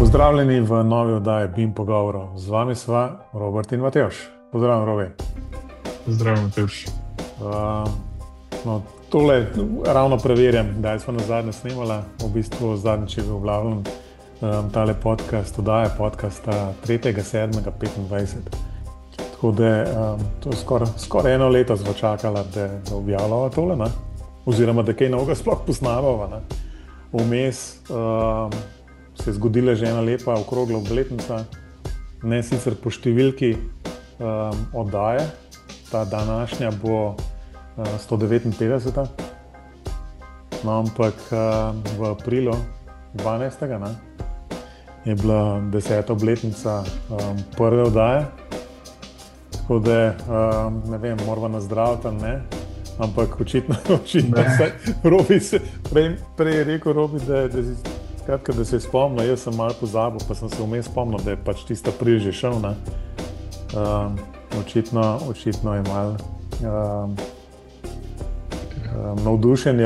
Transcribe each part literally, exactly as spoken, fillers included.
Pozdravljeni v novi oddaji BIM Pogovorov. Z vami sva Robert in Matevž. Pozdravljen, Robi. Zdravo, Matevž. Uh, no, tole ravno preverjam, kdaj smo na zadnje snemala. V bistvu zadnjič je bil objavljen um, tale podcast, oddaja podcasta tretjega sedmega petindvajset. Tako da um, to je skoraj skor eno leto sva čakala, da, da objavljava tole, ne? Oziroma da kaj novega sploh posnavava, ne? Vmes um, se je zgodila že ena lepa okrogla obletnica, ne sicer po številki um, oddaje, ta današnja bo uh, sto devetinpetdeseta, no, ampak uh, v aprilu dvanajstega ne, je bila deseta obletnica um, prve oddaje, tako da um, ne vem, morava nazdraviti ali ne, ampak očitno, očitno se, Robi se, prej, prej je rekel Robi, da, da si Skratka, da se je spomnil, jaz sem malo pozabil, pa sem se vmes spomnil, da je pač tista april že šel, ne. Um, očitno, očitno je malo um, um, navdušenja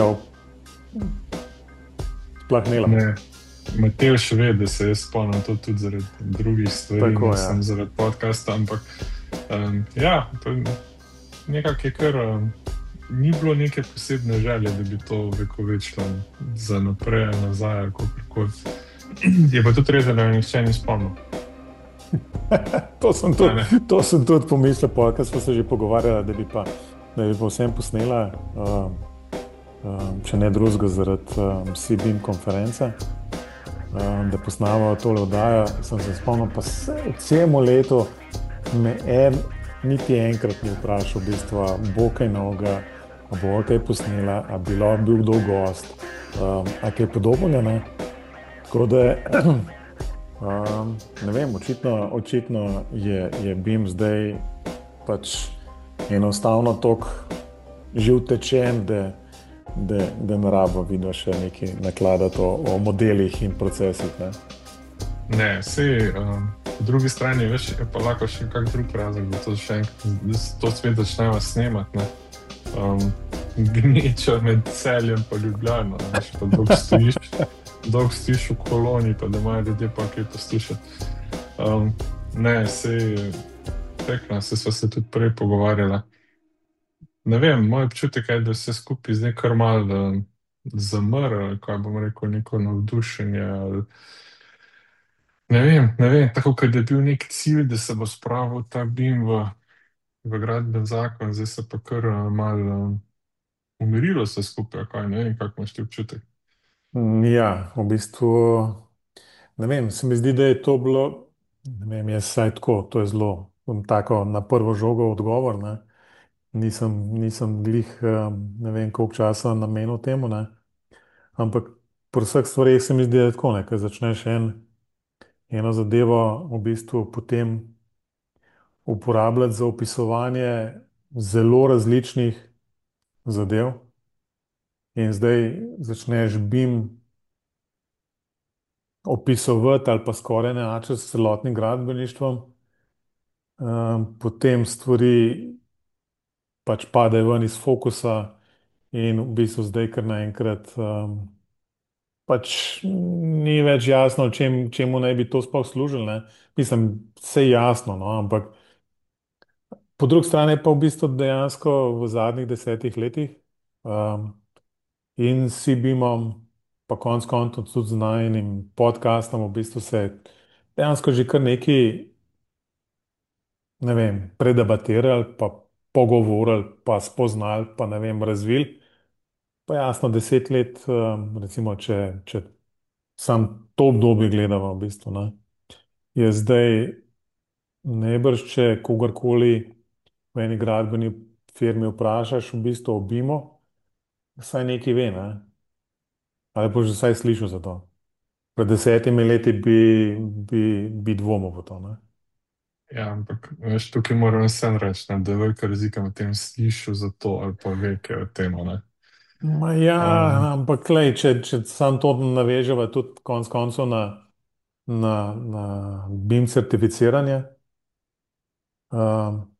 sploh nela. Ne, Matevž ve, da se jaz spomnim to tudi zaradi drugih stvari, Tako, ne ja. samo zaradi podcasta, ampak um, ja, to je nekako je kar, um, ni bilo neke posebne želje, da bi to vekovečilo za naprej, nazaj, ali kakorkoli. Je pa tudi res, da me nihče ni spomnil. To sem tudi, Ne, to sem tudi pomislil, ker smo se že pogovarjali, da bi pa, da bi pa vsem posnela, um, um, če ne drugega zaradi um, C B I M konference, um, da posnamo tole oddajo. Sem se spomnil, pa se celo leto me en, niti enkrat ni vprašal, v bistvu, a bo kaj novega, a bo kaj posnela, a bilo bil kdo gost, um, a kaj podobnega, ne. Tako da, um, ne vem, očitno, očitno je, je BIM zdaj pač enostavno toliko živ tečen, da, da, da ne rabo vidno še nekaj nakladati o, o modelih in procesih, ne. ne sej, um, po drugi strani, veš, je pa lahko še kak drug razlog, da to še enkrat, da se to spet začneva snemati, ne. Um, gneča med Celjem pa Ljubljano, veš, pa dolgo stojiš, dolgo stojiš v koloni, pa da imajo ljudje pa kaj poslušati. Um, ne, sej, tekno, se sva se tudi prej pogovarjala. Ne vem, moj občutek je, da se skupaj zdaj kar malo um, zamrl, kaj bom rekel, neko navdušenje, ali ne vem, ne vem, tako kot da je bil nek cilj, da se bo spravil ta BIM v, v gradben zakon, zdaj se pa kar uh, malo um, umirilo se skupaj, kaj ne vem, kako imaš ti občutek. Mm, Ja, v bistvu, ne vem, se mi zdi, da je to bilo, ne vem, jaz saj tako, to je zelo um, tako na prvo žogo odgovor, ne. Nisem, nisem glih, um, ne vem, koliko časa namenil temu, ne. Ampak pri vseh stvareh se mi zdi, da je tako, ne, ko začneš en, eno zadevo v bistvu potem uporabljati za opisovanje zelo različnih zadev in zdaj začneš BIM opisovati ali pa skoraj enačiti s celotnim gradbeništvom, um, potem stvari pač padejo ven iz fokusa in v bistvu zdaj kar naenkrat um, pač ni več jasno, čem, čemu naj bi to sploh služilo, ne. Mislim, vse je jasno, no, ampak po drugi strani pa v bistvu dejansko v zadnjih desetih letih um, in s C B I M-om, pa konec koncev tudi z najinim podcastom, v bistvu se je dejansko že kar nekaj, ne vem, predebatirali, pa pogovorili, pa spoznali, pa ne vem, razvili. Pa jasno, deset let, um, recimo, če, če sam to obdobje gledamo, v bistvu, ne, je zdaj najbrž, če kogarkoli v eni gradbeni firmi vprašaš, v bistvu o BIM-u, vsaj nekaj ve, ne? Ali boš že vsaj slišal za to. Pred desetimi leti bi, bi, bi dvomil v to, ne? Ja, ampak veš, tukaj moram vsem reči, ne, da je velika razlika med tem slišal za to ali pa ve, kaj je o tem, ne. Ma ja, Um, ampak klej, če, če sam to naveževa tudi konec koncev na, na, na BIM certificiranje, um,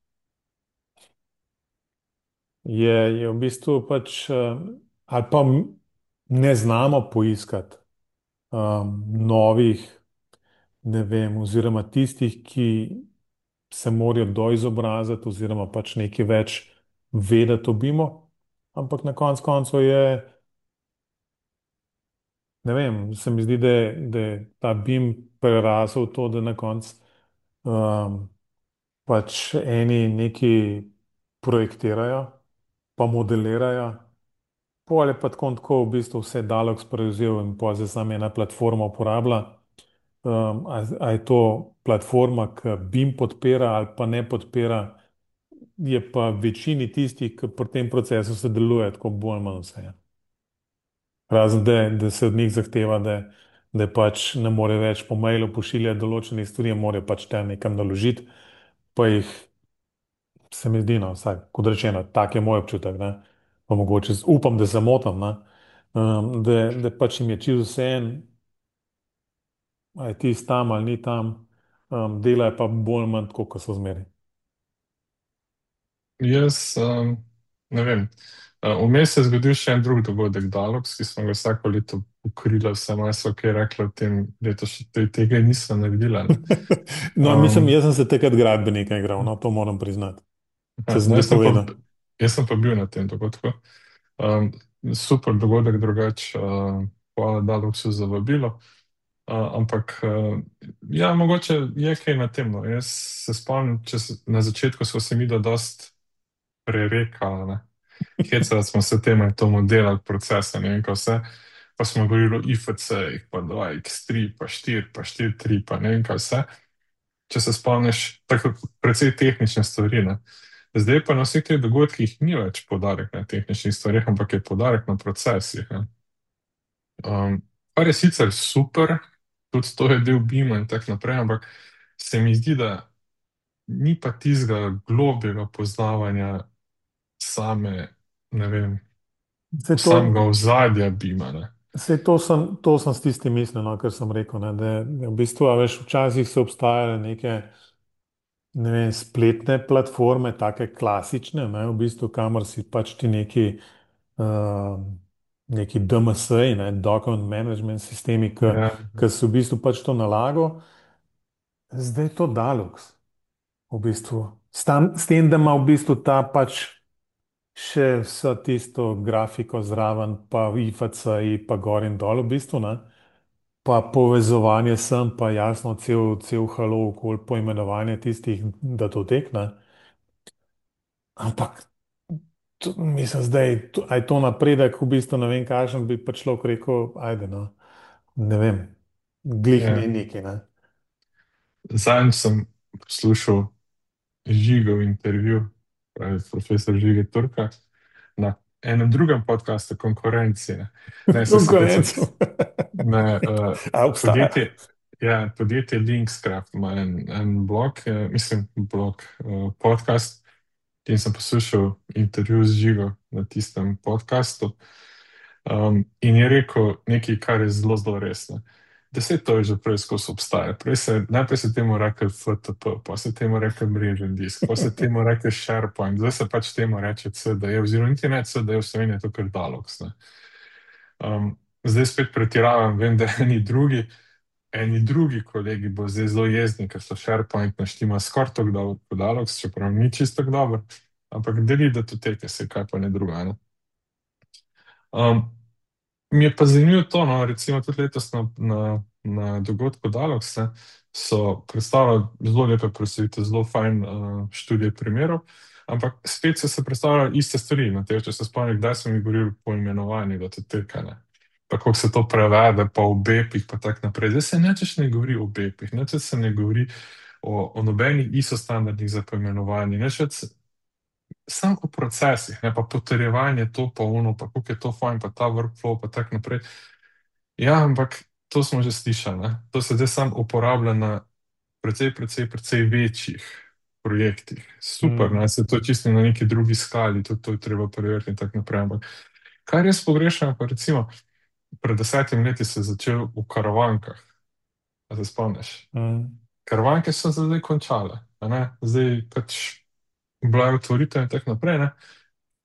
je, je v bistvu pač, um, ali pa m- ne znamo poiskati um, novih ne vem, oziroma tistih, ki se morajo doizobraziti oziroma pač nekaj več vedeti o BIM-u, ampak na koncu koncev je, ne vem, se mi zdi, da je, da je ta BIM prerasel to, da na koncu um, pač eni neki projektirajo, pa modelirajo, pol je pa tako in tako v bistvu vse Dalox prevzel in pa zdaj samo ena platforma uporablja. Um, a, a je to platforma, ki BIM podpira ali pa ne podpira, je pa večini tistih, ki pri tem procesu sodeluje, tako bolj ali manj vse. Razen da, da se od njih zahteva, da, da pač ne more več po mailu pošiljati določenih stvari, morajo pač te nekam naložiti, pa jih se mi zdi, no, vsaj, kot rečeno, tak je moj občutek, ne. Pa mogoče z- upam, da se motim, ne. Um, da, da pač jim je čisto vseeno, a je tisti tam ali ni tam, um, delajo pa bolj ali manj tako, kot so zmeri. Jaz um, ne vem. Uh, Vmes se je zgodil še en drug dogodek, Dalox, ki smo ga vsako leto pokrili, vse maso, ki je rekla, v tem letu še te- tega niso naredila. Ne? No, mislim, Um, jaz sem se takrat gradbenika igral, no, to moram priznati. Se ja, sem no, ti jaz sem pa, povedal. jaz sem pa bil na tem dogodku. Um, Super dogodek, drugače, uh, hvala Daluxu za vabilo. Uh, ampak, uh, ja, mogoče je kaj na tem. No. Jaz se spomnim, če se, na začetku smo se mi da dost prerekali, ne. Hecali smo se tem, da je to model procesa, ne vem, kaj vse. Pa smo govorili o I F C-jih, pa dva X tri, pa štiri, pa štiri tri, pa ne vem, kaj vse. Če se spomniš, tako precej tehnične stvari, ne. Zdaj pa na vseh teh dogodkih ni več poudarek na tehničnih stvarih, ampak je poudarek na procesih. Ne. Um, kar je sicer super, tudi to je del BIM-a in tako naprej, ampak se mi zdi, da ni pa tistega globljega poznavanja same, ne vem, Se to, samega ozadja BIM-a. Ne. se to sem, to sem s tistim mislil, no, kar sem rekel, ne, da je v bistvu, a veš, včasih so obstajale neke, ne vem, spletne platforme, take klasične, ne, v bistvu, kamor si pač ti neki, uh, neki D M S-ji, ne, document management sistemi, ki, Ja, ki so v bistvu pač to nalago, zdaj je to Dalux, v bistvu. S, tam, s tem, da ima v bistvu ta pač še vso tisto grafiko zraven, pa I F C-ji, pa gor in dol, v bistvu, ne. Pa povezovanje sem, pa jasno, cel, cel halo okoli poimenovanja tistih datotek, ne. Ampak to, mislim, zdaj, to, a je to napredek, v bistvu ne vem, kakšen bi pa človek rekel, ajde, no, ne vem, glih ni ja. neki, ne. Zadnjič sem poslušal Žigov intervju, pravi profesor Žige Turka, na enem drugem podkastu, konkurenci. Ne, ne se se te Konkurenco. ne, uh, A obstaja? podjetje. Ja, podjetje Linkscraft ima en, en blog, eh, mislim, blog, uh, podcast, in sem poslušal intervju z Žigo na tistem podkastu. Um, in je rekel nekaj, kar je zelo, zelo resno. Deset to je že prej skozi obstaja. Prej se, najprej se temu reče F T P, pa se temu reče mrežen disk, pa se temu reče SharePoint, zdaj se pač temu reče C D E, oziroma niti ne C D E, v Sloveniji je to kar Dalox. Ne. Um, zdaj spet pretiravam, vem, da eni drugi, eni drugi kolegi bo zdaj zelo jezni, ker so SharePoint naštima skoraj tako dobro kot Dalox, čeprav ni čisto tako dobro, ampak deli, da to teke se kaj pa ne druga. Ne. Um, Mi je pa zanimivo to, no, recimo tudi letos na, na, na dogodku Dalox ne, so predstavili zelo lepe predstavitve, zelo fajn uh, študije primerov, ampak spet so se predstavljali iste stvari. Na te, če se spomnim, kdaj smo mi govorili po imenovanju, da to teka, ne. Pa kako se to prevede, pa v B E P-ih, pa tako naprej. Zdaj se nečeš ne govori o B E P-ih, nečeš se ne govori o, o nobenih I S O standardih za poimenovanje, nečeš samo o procesih, ne pa potrjevanje to, pa ono, pa kako je to fajn, pa ta workflow, pa tako naprej. Ja, ampak to smo že slišali, ne. To se zdaj samo uporablja na precej, precej, precej večjih projektih. Super, Mm, ne, se to čisto na neki drugi skali, tudi to je treba preveriti in tako naprej. Ampak kar jaz pogrešam, pa recimo pred desetimi leti se je začel v Karavankah, a se spomniš? mm, Karavanke so se zdaj končale, a ne, zdaj pač bila je otvoritev in tako naprej, ne.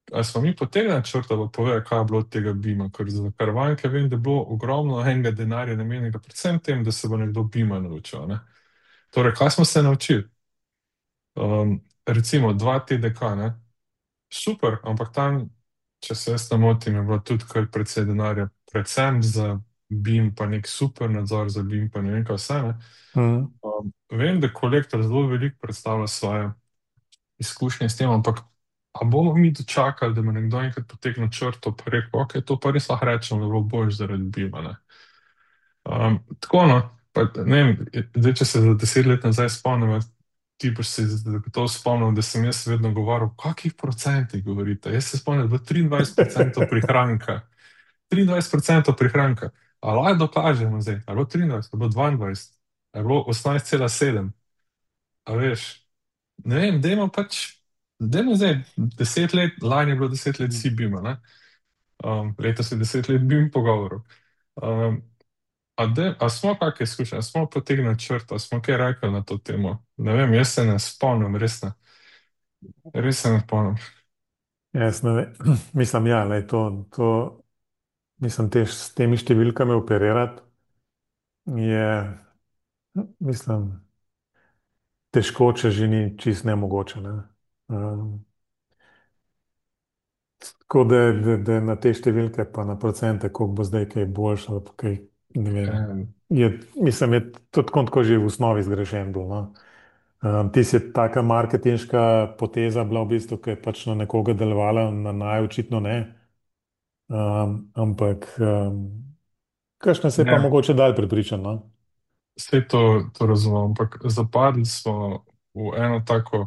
a smo mi potegnili črto, pa povedali, kaj je bilo od tega bima, ker za karavanke vem, da je bilo ogromno enega denarja namenjenega predvsem tem, da se bo nekdo bima naučil, ne. Torej, kaj smo se naučili? Um, recimo dva T D K, ne? Super, ampak tam, če se jaz ne motim, je bilo tudi kar precej denarja, predvsem za BIM, pa nek super nadzor za BIM, pa ne vem kaj vse, ne. Mm. Um, vem, da kolektor zelo veliko predstavlja svoje izkušnje s tem, ampak a bomo mi dočakali, da bo nekdo enkrat potegnil črto pa rekel, ok, to pa res lahko rečemo, da bo boljš zaradi BIM-a, ne. Um, tako no, pa, ne vem, zdaj, če se za deset let nazaj spomnim, ti boš se zagotovo spomnil, da sem jaz vedno govoril, o kakih procentih govorite. Jaz se spomnim, da je bilo triindvajset procentov prihranka. triindvajset procentov prihranka. A lahko dokažemo zdaj, a je bilo triindvajset, a je bilo dvaindvajset, a je bilo osemnajst cela sedem. A veš, ne vem, dajmo pač, dajmo zdaj deset let, lani je bilo deset let si bima, ne? Um, letos je deset let bim pogovorov. Um, A, de, a smo kakšne izkušnje, a smo potegnili črto, a smo kaj rekli na to temo? Ne vem, jaz se ne spomnim, res ne. Res se ne spomnim. Jaz ne vem, mislim, ja, lej, to, to, mislim, te, s temi številkami operirati je, mislim, težko, če že ni čist nemogoče. Ne? Um, tako da, da, da na te številke, pa na procente, koliko bo zdaj kaj boljš, ali pa kaj, ne vem. Um, Je, mislim, je to tako, tako že v osnovi zgrešen bil. No? Um, ti si taka marketinška poteza bila v bistvu, ki je pač na nekoga delovala, na naj očitno ne. Um, ampak, um, kakšne se je pa ne, mogoče dalj prepričan, no? vse to, to razumem, ampak zapadli smo v eno tako,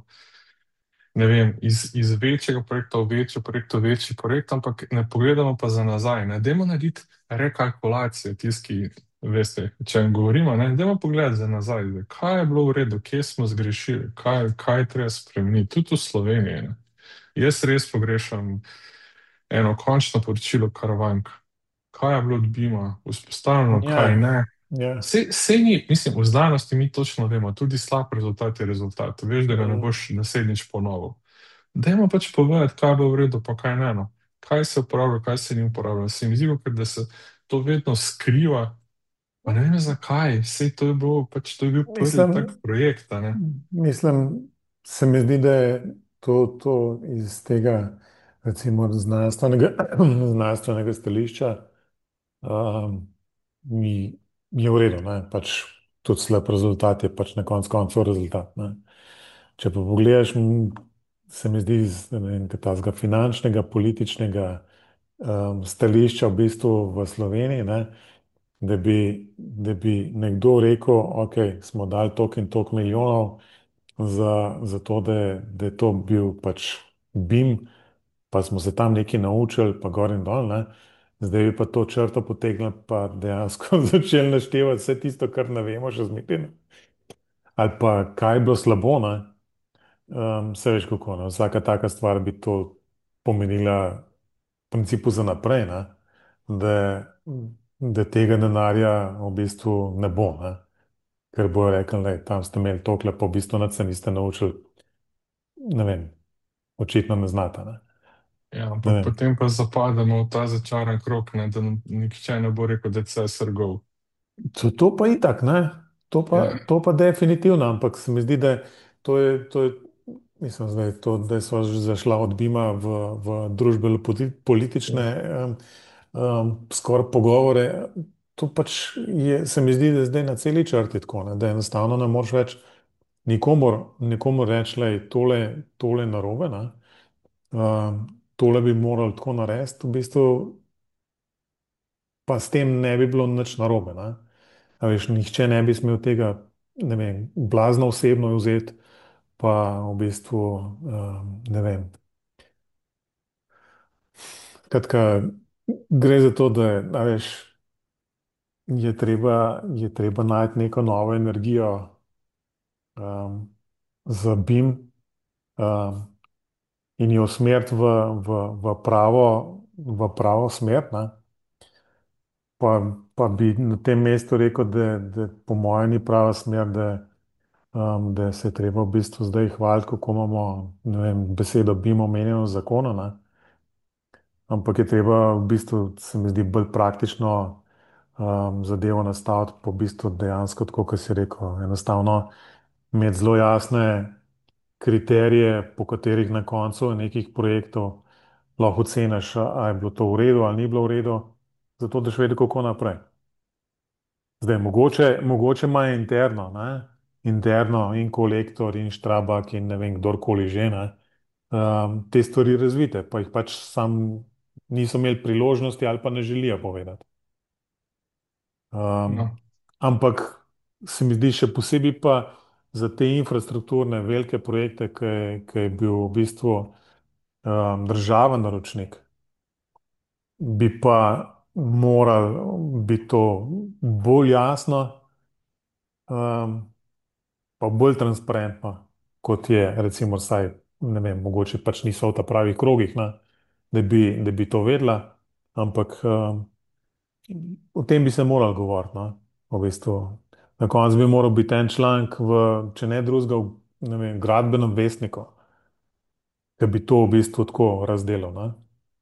ne vem, iz, iz večjega projekta v večji projekt, v večji projekt, ampak ne pogledamo pa za nazaj. Ne, dajmo narediti rekalkulacije, tisti, ki veste, če jim govorimo, ne, dajmo pogledati za nazaj, zdaj, kaj je bilo v redu, kje smo zgrešili, kaj, kaj je treba spremeniti, tudi v Sloveniji. Ne. Jaz res pogrešam eno končno poročilo Karavank. Kaj je bilo od Bima vzpostavljeno, kaj Ja, ne. ja. Sej, sej ni, mislim, v znanosti mi točno vemo, tudi slab rezultat je rezultat. Veš, da ga ne Mm. boš naslednjič ponovil. Dajmo pač povedati, kaj je bilo v redu, pa kaj ne. No. Kaj se uporablja, kaj se ni uporabljalo. Se mi zdi, ker da se to vedno skriva, pa ne vem zakaj. Sej to je bilo, pač to je bil prvi tak Mislim, projekt, a ne. mislim, se mi zdi, da je to, to iz tega, recimo, znanstvenega, znanstvenega stališča, um, mi je v redu, ne? Pač tudi slab rezultat je pač na koncu koncev rezultat, ne? Če pa pogledaš, m, se mi zdi iz ne vem, tazga finančnega, političnega um, stališča v bistvu v Sloveniji, ne? Da bi, da bi nekdo rekel, ok, smo dali toliko in toliko milijonov za, za to, da, je- da je to bil pač BIM, pa smo se tam nekaj naučili, pa gor in dol, ne? Zdaj bi pa to črto potegnili, pa dejansko začeli naštevati vse tisto, kar ne vemo še zmeraj. Ali pa kaj je bilo slabo, ne? Um, vse veš kako, ne? Vsaka taka stvar bi to pomenila v principu za naprej, ne? Da, da tega denarja v bistvu ne bo, ne? Ker bojo rekli, da tam ste imeli tokle, pa v bistvu nad se niste naučili, ne vem, očitno ne znate, ne? Ja, Ne ampak vem. potem pa zapademo v ta začaran krog, ne, da nam nihče ne bo rekel, da je vse srgov. To, to pa itak, ne? To pa, Ja, to pa definitivno, ampak se mi zdi, da to je, to je, mislim, zdaj, to, da so zašla od Bima v, v družbeno-politične um, um, skoraj pogovore. To pač je, se mi zdi, da je zdaj na celi črti tako, ne? Da enostavno ne moreš več nikomor, nikomor reči, da je tole, tole narobe, ne? Um, tole bi morali tako narediti, v bistvu pa s tem ne bi bilo nič narobe. Ne? A veš, nihče ne bi smel tega, ne vem, blazno osebno vzeti, pa v bistvu, um, ne vem. Skratka, gre za to, da a veš, je treba, je treba najti neko novo energijo um, za BIM um, in jo usmeriti v, v, v pravo, v pravo smer. Ne? Pa, pa bi na tem mestu rekel, da, da po mojem ni prava smer, da um, da se je treba v bistvu zdaj hvaliti, kako imamo, ne vem, besedo BIM omenjeno v zakonu, ne? ampak je treba v bistvu, se mi zdi, bolj praktično um, zadevo nastaviti, po v bistvu dejansko, tako kot si rekel, enostavno imeti zelo jasne kriterije, po katerih na koncu nekih projektov lahko oceniš, ali je bilo to v redu ali ni bilo v redu, zato da še vedeti, kako naprej. Zdaj, mogoče, mogoče ima interno, ne? Interno in kolektor in štrabak in ne vem, kdorkoli že, ne? Um, te stvari razvite, pa jih pač sam niso imeli priložnosti ali pa ne želijo povedati. Um, No, ampak se mi zdi še posebej pa za te infrastrukturne velike projekte, ki je, ki je bil v bistvu um, državen naročnik, bi pa moral biti to bolj jasno, um, pa bolj transparentno, kot je recimo vsaj, ne vem, mogoče pač niso v ta pravih krogih, ne, da bi, da bi to vedela, ampak um, o tem bi se moralo govoriti, no, v bistvu. Na koncu bi moral biti en članek v, če ne drugega, v, ne vem, gradbenem vestniku, ki bi to v bistvu tako razdelal, ne.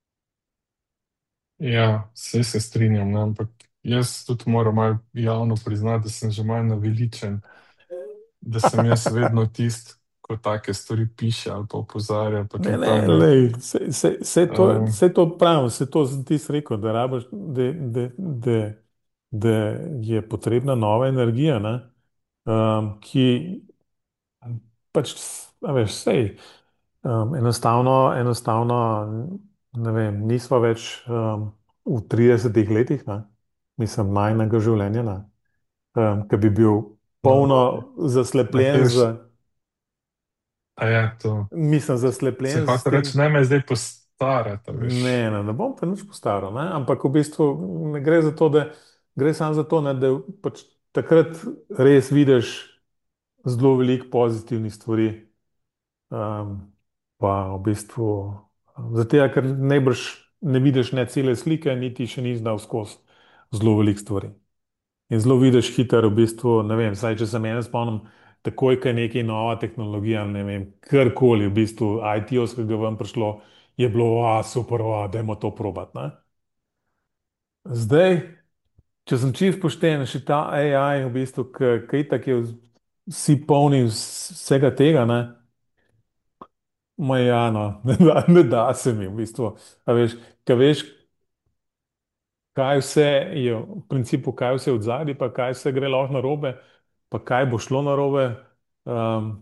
ja, vse se strinjam, ne, ampak jaz tudi moram malo javno priznati, da sem že malo naveličen, da sem jaz vedno tisti, ko take stvari piše ali pa opozarja, pa Ne, tudi ne, tam. lej, se, se, se to, Um, se to pravim, se to sem ti rekel, da rabiš, da, da, da, da je potrebna nova energija, ne, um, ki pač, a veš, sej, um, enostavno, enostavno, ne vem, nisva več um, v tridesetih letih, ne, mislim, najnega življenja, ne, um, ki bi bil no, polno zaslepljen Matevž, z, a je to. mislim, Se zaslepljen z hoče tem. reči, ne me zdaj postarati, Ne, veš. ne, ne bom te nič postaral, ne? Ampak v bistvu ne gre za to, da gre samo za to, ne, da pač takrat res vidiš zelo veliko pozitivnih stvari. Um, pa v bistvu zato, ker najbrž ne vidiš ne cele slike, niti še ni znal skozi zelo veliko stvari. In zelo vidiš hitro, v bistvu, ne vem, saj če se mene spomnim, takoj, ko je nekaj nova tehnologija, ne vem, karkoli, v bistvu, I T-ovskega ven prišlo, je bilo, a super, a, dajmo to probati, ne. Zdaj, če sem čist pošten, še ta A I, v bistvu, ki itak je vsi polni vs- vsega tega, ne, ma ja, no, ne da, ne da se mi, v bistvu, a veš, ka veš, kaj vse je, v principu, kaj vse je od zadaj, pa kaj vse gre lahko narobe, pa kaj bo šlo narobe. Um,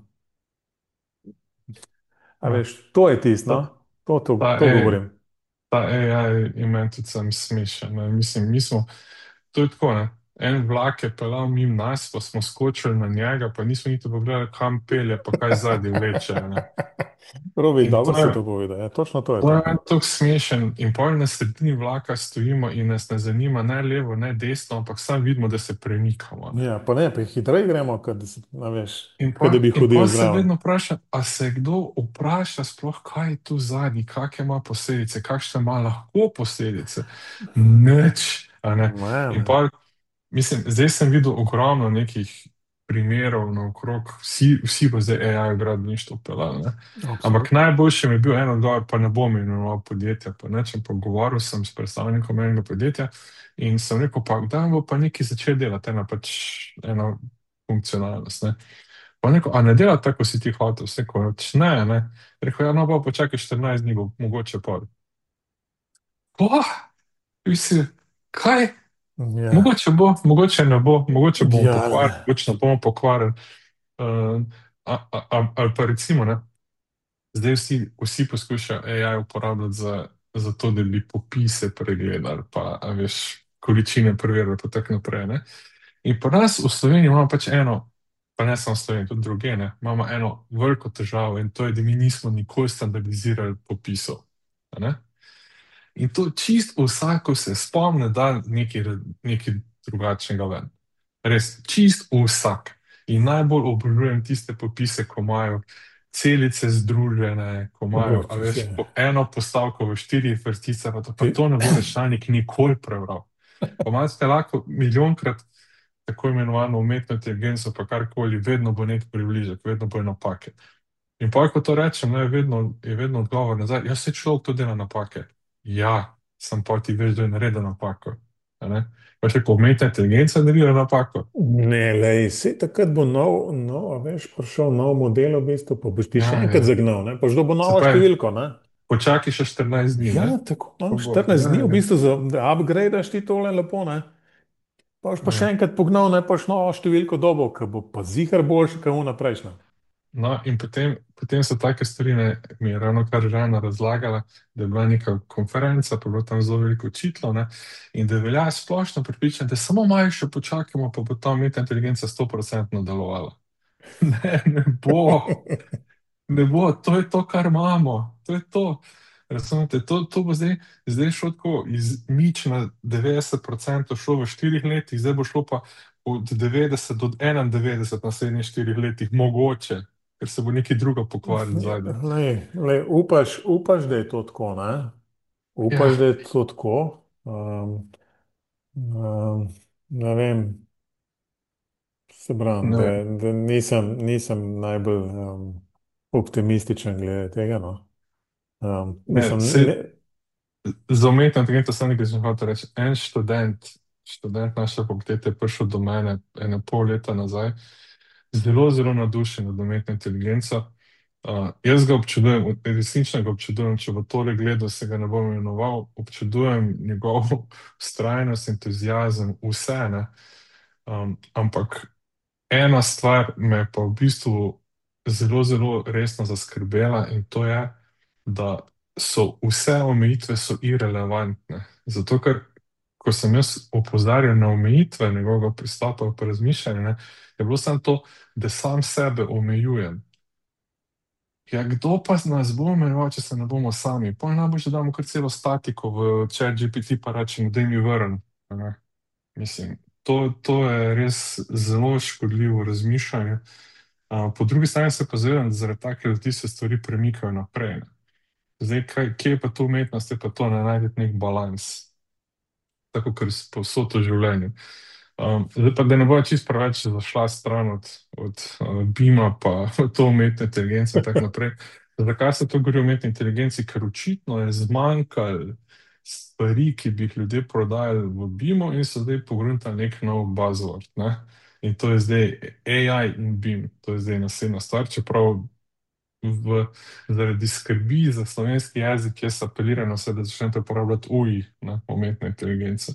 a Ja. veš, to je tisto, Ta, no? To, to, ta, to A- govorim. ta A I je meni tudi sam smešen. Ne. Mislim, mi smo, to je tako, ne. En vlak je peljal mimo nas, pa smo skočili na njega, pa nismo niti pogledali, kam pelje, pa kaj zadnji vleče. Ne. Robi, In dobro to si je, to povedal, ja, točno to je to je to. meni tako smešen. In pol na sredini vlaka stojimo in nas ne zanima ne levo, ne desno, ampak samo vidimo, da se premikamo. Ne. Ja, pa ne, pa hitreje gremo, kad, si- a veš, In kad da pa, bi in pa hodili se zraven. vedno vpraša, a se kdo vpraša sploh, kaj je tu zadnji, kakšne ima posledice, kakšne ima lahko posledice. Nič, a ne. Ne, In ne, pa, mislim, zdaj sem videl ogromno nekih primerov naokrog, vsi, vsi pa zdaj A I v gradbeništvu pelali, ne. Ampak absolutno. najboljši mi je bil en odgovor, pa ne bom imenoval podjetja, pa neč, ampak govoril sem s predstavnikom enega podjetja in sem rekel, pa kdaj bo pa nekaj začel delati, ena pač ena funkcionalnost, ne. Pa neko, a ne dela tako, kot si ti hotel, vse ko reč, ne, ne. Rekel, ja, no, pa počakaj štirinajst dni, bo mogoče pol. Pa, mislim, kaj? Ja, Mogoče bo, mogoče ne bo, mogoče bomo ja, pokvarili, ne. mogoče ne bomo pokvarili. Uh, a, a, a, ali pa recimo, ne, zdaj vsi, vsi poskušajo A I uporabljati za, za to, da bi popise pregledali, pa, a veš, količine preverili, pa tako naprej, ne. In pri nas v Sloveniji imamo pač eno, pa ne samo v Sloveniji, tudi druge, ne, imamo eno veliko težavo in to je, da mi nismo nikoli standardizirali popisov. A ne? In to čist vsako se spomne, da nekaj, nekaj drugačnega ven. Res, čist vsak. In najbolj obožujem tiste popise, ko imajo celice združene, ko imajo, a Bog, veš, ja. po eno postavko v štirih vrsticah, pa to, pa Ti, to ne bo računalnik nikoli prebral. Pa malce lahko milijonkrat tako imenovano umetno inteligenco, pa karkoli, vedno bo nek približek, vedno bo napake. In pa, ko to rečem, ne, je vedno, je vedno odgovor nazaj, jaz se človek to dela napake. Ja, sem pa ti veš, da je naredil napako. a ne. Pač rekel, umetna inteligenca naredi napako. Ne, lej, se takrat bo nov, nov, a veš, prišel nov model v bistvu, pa boš ti še Ja, enkrat ja. zagnal, ne? Pa že bo Se novo pravi, številko, ne? počakaj še štirinajst dni, Ja, ne? tako, no, Pa bo, štirinajst ja, dni v ja, bistvu za, da upgradeš ti tole lepo, ne? Pa boš pa še ja. enkrat pognal, ne, pa boš novo številko dobo, ki bo pa zihar boljša, kot ona prejšnja. No, in potem, potem so take stvari, ne, mi je ravno kar žena razlagala, da je bila neka konferenca, pa je bilo tam zelo veliko čitlo, ne, in da velja splošno prepričanje, da samo malo še počakamo, pa bo ta umetna inteligenca sto procentno delovala. Ne, ne bo. Ne bo, to je to, kar imamo, to je to. Razumete, to, to bo zdaj, zdaj šlo tako iz nič na devetdeset procent, šlo v štirih letih, zdaj bo šlo pa od devetdeset do enaindevetdeset v naslednjih štirih letih, mogoče, ker se bo nekaj druga pokvariti Ja, zadnji. lej, lej, upaš, upaš, da je to tako, ne? Upaš, Ja, da je to tako. Um, um, ne vem, se pravim, da, ne, da nisem, nisem najbolj um, optimističen glede tega. No. Um, ne, mislim, se ne, za umetno inteligenco sem nekaj sem hotel reči. En študent, študent naše fakultete je prišel do mene ene pol leta nazaj, zelo, zelo navdušen nad umetno inteligenco. Uh, jaz ga občudujem, resnično ga občudujem, če bo tole gledal, se ga ne bom imenoval, občudujem njegovo vztrajnost, entuzijazem, vse, ne. Um, ampak ena stvar me je pa v bistvu zelo, zelo resno zaskrbela in to je, da so vse omejitve so irelevantne. Zato, ker ko sem jaz opozarjal na omejitve njegovega pristopa in razmišljanja, ne, je bilo samo to, da sam sebe omejujem. Ja, kdo pa nas bo omejeval, če se ne bomo sami? Pa najbolje, da damo kar celo statiko v ChatGPT, pa rečemo, da jim je vrn. Mislim, to, to je res zelo škodljivo razmišljanje. A, po drugi strani se pa zavedam, da zaradi take ljudi se stvari premikajo naprej. Ne. Zdaj, kaj, kje je pa tu umetnost, je pa to, da najti nek balans, tako kot povsod v življenju. Um, zdaj pa, da ne bo čisto preveč zašla stran od, od uh, Bima, pa to umetne inteligence in tako naprej. Zakaj se to govori o umetni inteligenci? Ker očitno je zmanjkalo stvari, ki bi jih ljudje prodajali v Bimu in so zdaj pogruntali nek nov buzzword. Ne? In to je zdaj A I in Bim, to je zdaj naslednja stvar, čeprav v, zaradi skrbi za slovenski jezik jaz apeliram na vse, da začnete uporabljati U I, ne, umetne inteligence.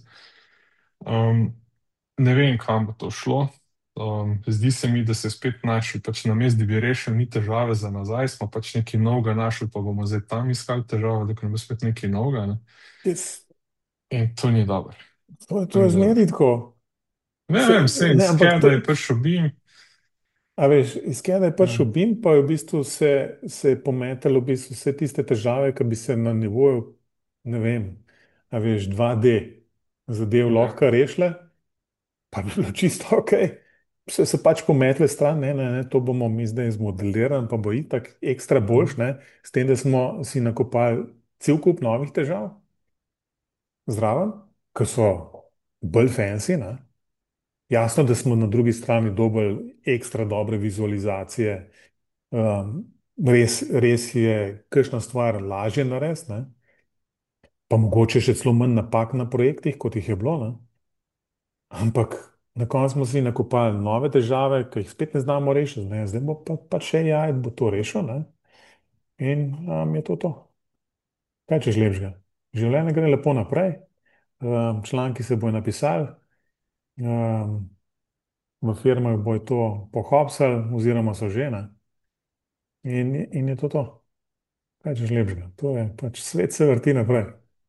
Um, ne vem, kam bo to šlo. Um, zdi se mi, da se je spet našli, pač na mestu, da bi rešili mi težave za nazaj, smo pač nekaj novega našli, pa bomo zdaj tam iskali težave, dokler ne bo spet nekaj novega. Ne? tis, In to ni dobro. to, je- To to je ni dobro. zmeri tako. Ne Se, vem, se ne, iz ampak Keda to, je prišel Bim. a veš, iz kje je prišel Ja, BIM, pa je v bistvu se, se je pometalo v bistvu vse tiste težave, ki bi se na nivoju, ne vem, a veš, dva D zadev ja, lahko rešile, pa bi bilo čisto ok. Se se pač pometle stran, ne, ne, ne, to bomo mi zdaj zmodelirali, pa bo itak ekstra boljš, ne, s tem, da smo si nakopali cel kup novih težav zraven, ki so bolj fancy, ne. Jasno, da smo na drugi strani dobili ekstra dobre vizualizacije. Um, res, res je, kakšna stvar lažje narediti, ne? Pa mogoče še celo manj napak na projektih, kot jih je bilo. Ne? Ampak na koncu smo si nakopali nove težave, ki jih spet ne znamo rešiti. Ne? Zdaj bo pa, pa še ja, bo to rešil. Ne? In um, je to to. Kaj češ lepšega? Življenje gre lepo naprej, um, članki se bojo napisali, um, v firmah bojo to pohopsali, oziroma so žene. In, in je to to. Kaj češ lepšega? To je pač svet se vrti naprej.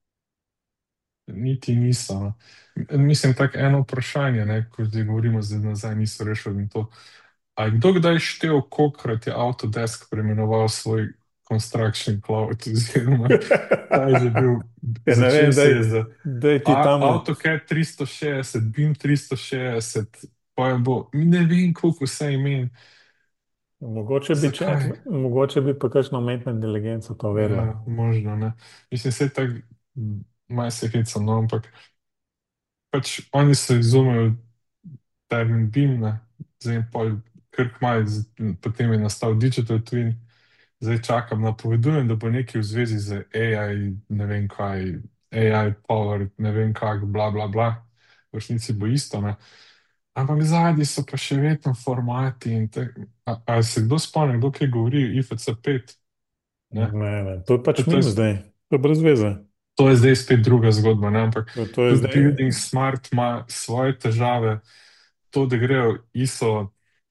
niti niso. No. Mislim, tako eno vprašanje, ne, ko zdaj govorimo, zdaj nazaj niso rešili in to. A je kdo kdaj štel, kolikrat je Autodesk preimenoval svoj Construction Cloud, oziroma ta je že bil, Ja, ne začel vem, se daj, je z daj ti A- tam od. AutoCAD tristo šestdeset, BIM tristo šestdeset, pa je bo, ne vem, koliko vse imen. Mogoče bi čet, Zakaj? mogoče bi pa kakšno umetno inteligenco to vedela. Ja, možno, ne. Mislim, se tako, malo se hecam, no, ampak pač oni so izumili termin BIM, ne, zdaj pa kar kmalu, z- potem je nastal Digital Twin, zdaj čakam, napovedujem, da bo nekaj v zvezi z A I, ne vem kaj, A I power, ne vem kak, bla, bla, bla. V resnici bo isto, ne. Ampak zadnji so pa še vedno formati in te, a, a se kdo spomni, kdo kaj govori, I F C pet, ne? Ne, ne, to je pač To, to je, mim zdaj, to je brez veze. to je zdaj spet druga zgodba, ne? Ampak To, to je tudi zdaj, Building Smart ima svoje težave, to, da grejo I S O,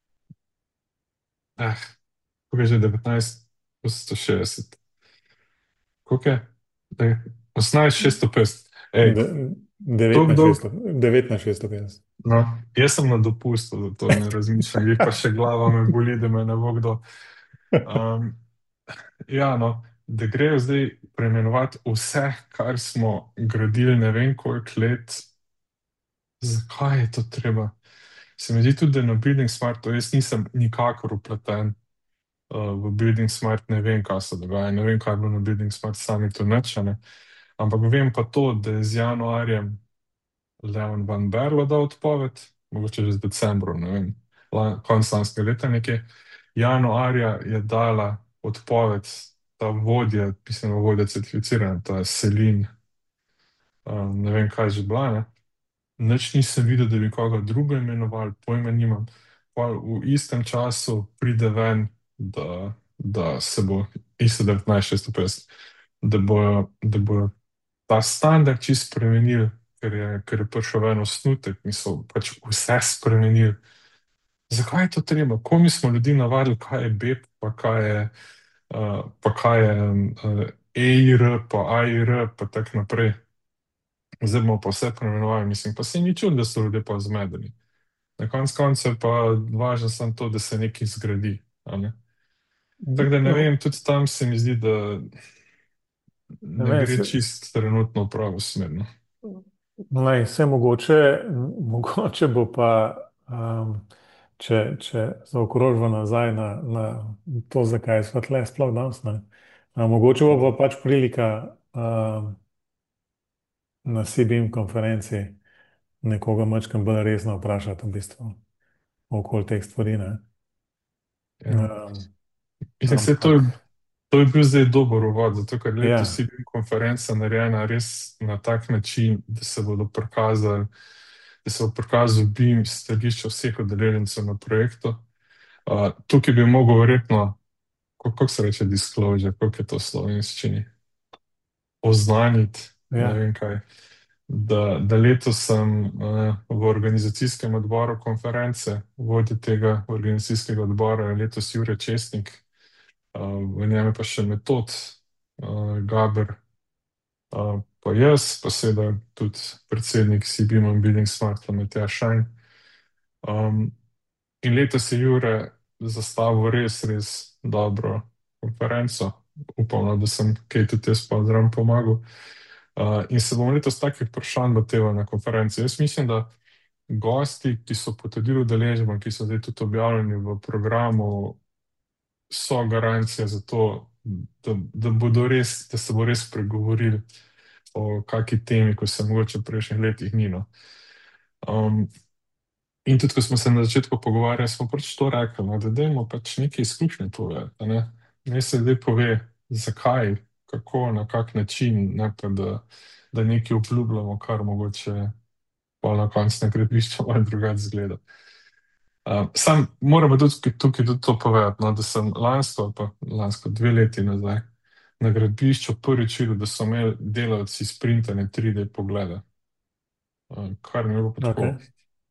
eh, kako je že devetnajst osemsto šestdeset. Koliko je? Ej, osemnajst šeststo petdeset. Ej, de- to devetnajst kdo? šeststo, devetnajst šeststo petdeset. No, jaz sem na dopustu, da to ne razmišljam, vi pa še glava me boli, da me ne bo kdo. Um, ja, no, da grejo zdaj preimenovati vse, kar smo gradili ne vem koliko let, zakaj je to treba? Se mi zdi tudi, da na Building Smartu, jaz nisem nikakor upleten uh, v Building Smart, ne vem, kaj se dogaja, ne vem, kaj je bilo na Building Smart summitu, nič, a ne. Ampak vem pa to, da je z januarjem Leon Van Berlo dal odpoved, mogoče že z decembrom, ne vem, lan, konec lanskega leta nekje. Januarja je dala odpoved ta vodja, mislim, da vodja certificiranja, ta Selin, um, ne vem, kaj je že bila, ne. Nič nisem videl, da bi koga druga imenovali, pojma nimam. Pa v istem času pride ven, da, da se bo I S O devetnajst šeststo petdeset, da bo, da bo ta standard čisto spremenili, ker je, ker je prišel ven osnutek in so pač vse spremenili. Zakaj je to treba? Komi smo ljudi navadili, kaj je B E P, pa kaj je, uh, pa kaj je uh, E I R, pa A I R, pa tako naprej. Zdaj bomo pa vse preimenovali, mislim, pa se ni čudno, da so ljudje pa zmedeni. Na koncu koncev je pa važno samo to, da se nekaj zgradi. A ne? Tako da ne No, vem, tudi tam se mi zdi, da ne ne vem, gre se, čist trenutno v pravo smer. No. lej, se mogoče, mogoče bo pa, um, če, če zaokrožimo nazaj na, na to, zakaj smo tle sploh danes, ne. A, mogoče bo pa pač prilika, um, na C B M konferenci nekoga majčkeno bolj resno vprašati v bistvu okoli teh stvari, ne. Ja. Um, Mislim, se to je, ampak, to je bil zdaj dober uvod, zato ker letos ja, je bila konferenca narejena res na tak način, da se bodo prikazali, da se bo prikazal B I M stališče vseh udeležencev na projektu. Uh, tukaj bi mogel verjetno, kako, kako se reče disclosure, kako je to v slovenščini, oznaniti, ne ja, vem kaj, da, da letos sem uh, v organizacijskem odboru konference, vodja tega organizacijskega odbora je letos Jure Česnik, uh, v njem je pa še Metod, uh, Gaber, uh, pa jaz, pa seveda tudi predsednik C B M in Building Smart, Matjaž Šajn. Um, in letos je Jure zastavil res, res dobro konferenco. Upam, no, da sem kaj tudi jaz pa zraven pomagal. Uh, in se bomo letos takih vprašanj lotevali na konferenci. Jaz mislim, da gosti, ki so potrdili udeležbo, ki so zdaj tudi objavljeni v programu, so garancija za to, da, da bodo res, da se bo res pregovorili o kaki temi, ko se mogoče v prejšnjih letih ni. No. Um, in tudi, ko smo se na začetku pogovarjali, smo pač to rekli, no, da dajmo pač neke izkušnje povedati. Ne. Naj se zdaj pove, zakaj, kako, na kak način, ne pa da, da nekaj obljubljamo, kar mogoče pa na koncu na gradbišču malo drugače zgleda. Uh, sam moramo tudi tukaj, tukaj tudi to povedati, no, da sem lansko, pa lansko dve leti nazaj, na gradbišču prvič videl, da so imeli delavci sprintane tri D poglede. Uh, kar mi je bilo pa ok, tako,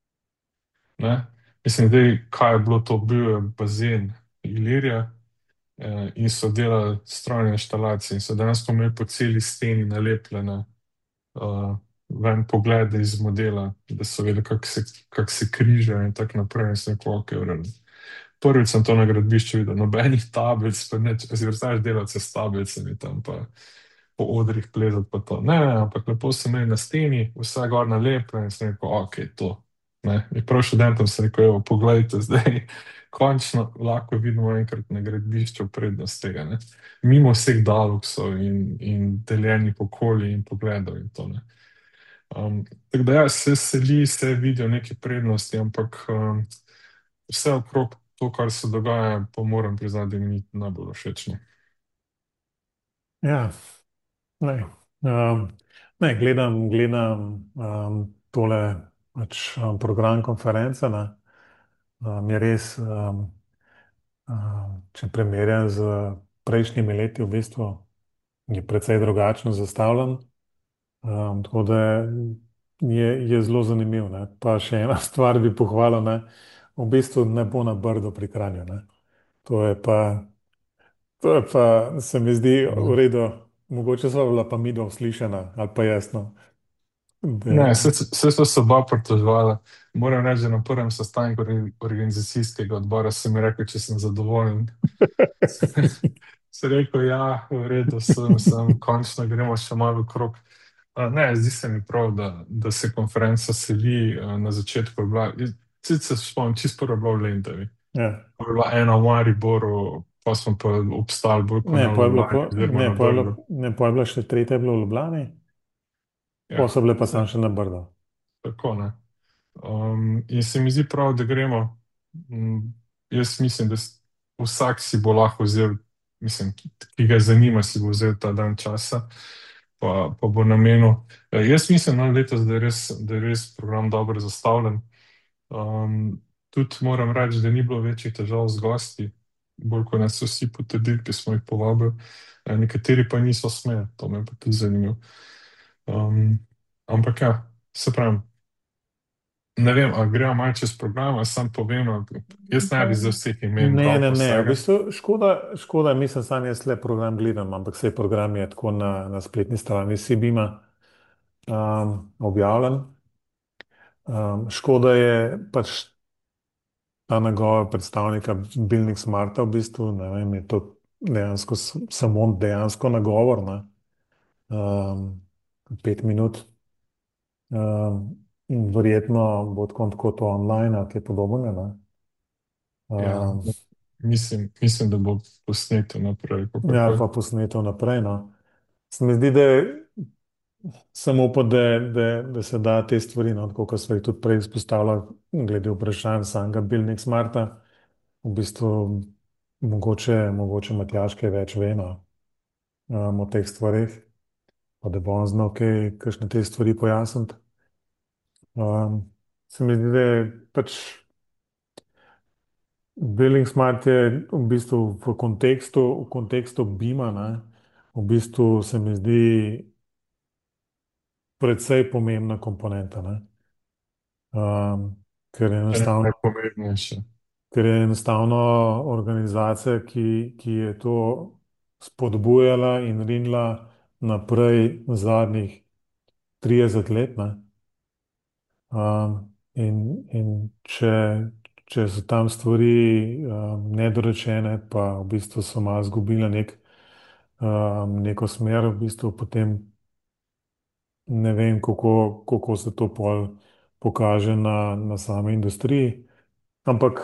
ne? Mislim, da kaj je bilo to, bil je bazen Ilirija eh, in so delali strojne inštalacije in so dejansko imeli po celi steni nalepljene uh, ven poglede iz modela, da so vedeli, kako se, kak se križajo in tako naprej. In sem rekel, ok, v redu. Prvič sem to na gradbišču videl, nobenih tablic, pa neč, si predstavljaš delavce s tablicami tam pa po odrih plezati pa to. Ne, ne, ampak lepo so imeli na steni, vse gor nalepljeno in sem rekel, ok, to. Ne. In prav študentom sem rekel, evo, poglejte zdaj, končno lahko vidimo enkrat na gradbišču prednost tega, ne. Mimo vseh dialogsov in, in deljenih okolij in pogledov in to, ne. Um, tako da ja, se seli, se vidijo neke prednosti, ampak um, vse okrog to, kar se dogaja, pa moram priznati, da mi ni najbolj všečno. Ja, ne. Um, ne, gledam, gledam um, tole pač, um, program konference. Ne. Um, je res, um, um, če primerjam z prejšnjimi leti, v bistvu je precej drugačno zastavljen. Um, tako da je, je zelo zanimiv. Ne. Pa še ena stvar bi pohvalil, ne. V bistvu ne bo na Brdu pri Kranju. Ne. To je pa, to je pa, se mi zdi v No. redu. Mogoče sva bila pa midva uslišana, ali pa jasno. Ne, Da, vse vse so se oba pritoževala. Moram reči, da na prvem sestanku orga- organizacijskega odbora sem rekel, če sem zadovoljen. Se rekel, ja, v redu, sem, sem, končno gremo še malo krok. Ne, zdi se mi prav, da, da se konferenca seli. a, Na začetku je bila, sicer se spomnim, čisto prvo je bila v Lendavi. ja. Pa je bila ena v Mariboru, pa smo pa obstali bolj kot Ne, ne v pa je bilo, Ljubljani, po, oziroma ne, na pa je bilo, Brdu. ne, pa je bila še tretja, je bilo v Ljubljani, pa Ja, so bile pa vse, sam še na Brdo. tako ne. Um, in se mi zdi prav, da gremo. Mm, jaz mislim, da s- vsak si bo lahko vzel, mislim, ki, ki ga zanima, si bo vzel ta dan časa, pa, pa bo namenil. Eh, Jaz mislim, no, letos, da je res, da je res program dobro zastavljen. Um, tudi moram reči, da ni bilo večjih težav z gosti, bolj kot nas so vsi potrdili, ki smo jih povabili. Eh, Nekateri pa niso smeli, to me je pa tudi zanimivo. Um, ampak ja, se pravi. Ne vem, ali gremo malo čez program, ali sam povem. ali- Jaz ne bi za vseh imen Ne, dal ne, pa ne, v vsega. bistvu škoda, škoda, mislim, sam jaz le program gledam, ampak vse program je tako na, na spletni strani Sibima um, objavljen. Um, škoda je pač ta nagovor predstavnika Building Smarta, v bistvu, ne vem, je to dejansko s- samo dejansko nagovor, ne, um, pet minut. Um, in verjetno bo tako, tako to online ali kaj podobnega. Ne? Ja, Um, mislim, mislim, da bo posneto naprej, ja, kakorkoli. pa posneto naprej. No. Se mi zdi, da je samo upati, da, da, da se da te stvari, no, tako kot smo jih tudi prej izpostavljali, glede vprašanj samega Building Smarta, v bistvu mogoče, mogoče Matjaž kaj več ve, no, um, o teh stvarih, pa da bo on znal kaj, kakšne te stvari pojasniti. Um, se mi zdi, da je pač. Billing Smart je v bistvu v kontekstu, v kontekstu Bima, ne, v bistvu se mi zdi predvsej pomembna komponenta, ne. Um, ker je To je enostavno, najpomembnejše. ker je enostavno organizacija, ki, ki je to spodbujala in rinila naprej zadnjih trideset let, ne. Um, in, in če, če so tam stvari um, nedorečene, pa v bistvu so malo izgubile nek, um, neko smer, v bistvu potem ne vem, kako, kako se to pol pokaže na, na sami industriji. Ampak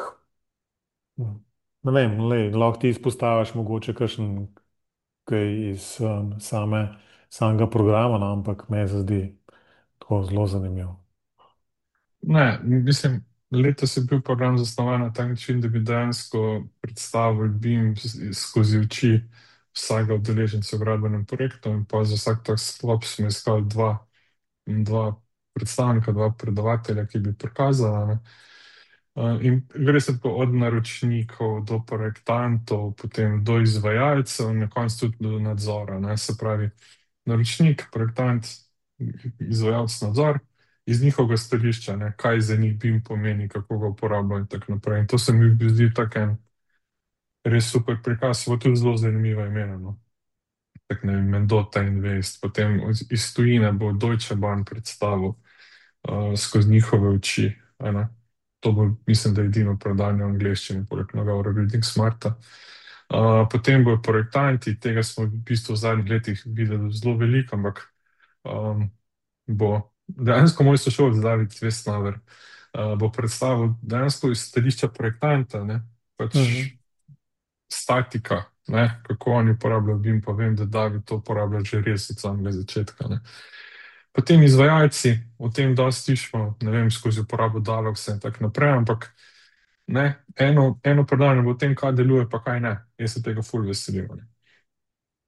ne vem, lej, lahko ti izpostaviš mogoče kakšen kaj iz um, same, samega programa, no, ampak meni se zdi tako zelo zanimivo. Ne, mislim, letos je bil program zasnovan na tak način, da bi dejansko predstavili B I M skozi oči vsakega udeleženca v gradbenem projektu, in pa za vsak tak sklop smo iskali dva, dva predstavnika, dva predavatelja, ki bi prikazala. Ne. Uh, In gre se tako od naročnikov do projektantov, potem do izvajalcev, in na koncu tudi do nadzora. Ne. Se pravi, naročnik, projektant, izvajalec, nadzor, iz njihovega stališča, ne, kaj za njih B I M pomeni, kako ga uporabljajo in tako naprej. In to se mi zdi tak en res super prikaz, bo tudi zelo zanimivo imeno. No. Tak ne vem, Mendota Invest, potem iz iz tujine bo Deutsche Bahn predstavil uh, skozi njihove oči. a ne. To bo, mislim, da edino predanje v angleščini, poleg nagovora Building Smarta. Uh, potem bodo projektanti, tega smo v bistvu v zadnjih letih videli zelo veliko, ampak um, bo dejansko moj sošolec David Vesnaver uh, bo predstavil dejansko iz stališča projektanta, ne, pač Mhm. statika, ne, kako oni uporabljajo B I M, pa vem, da David to uporablja že res od samega začetka. Ne. Potem izvajalci, o tem dosti slišimo, ne vem, skozi uporabo Daloxa in tako naprej, ampak ne, eno, eno predavanje bo o tem, kaj deluje, pa kaj ne. Jaz se tega ful veselim. Ne.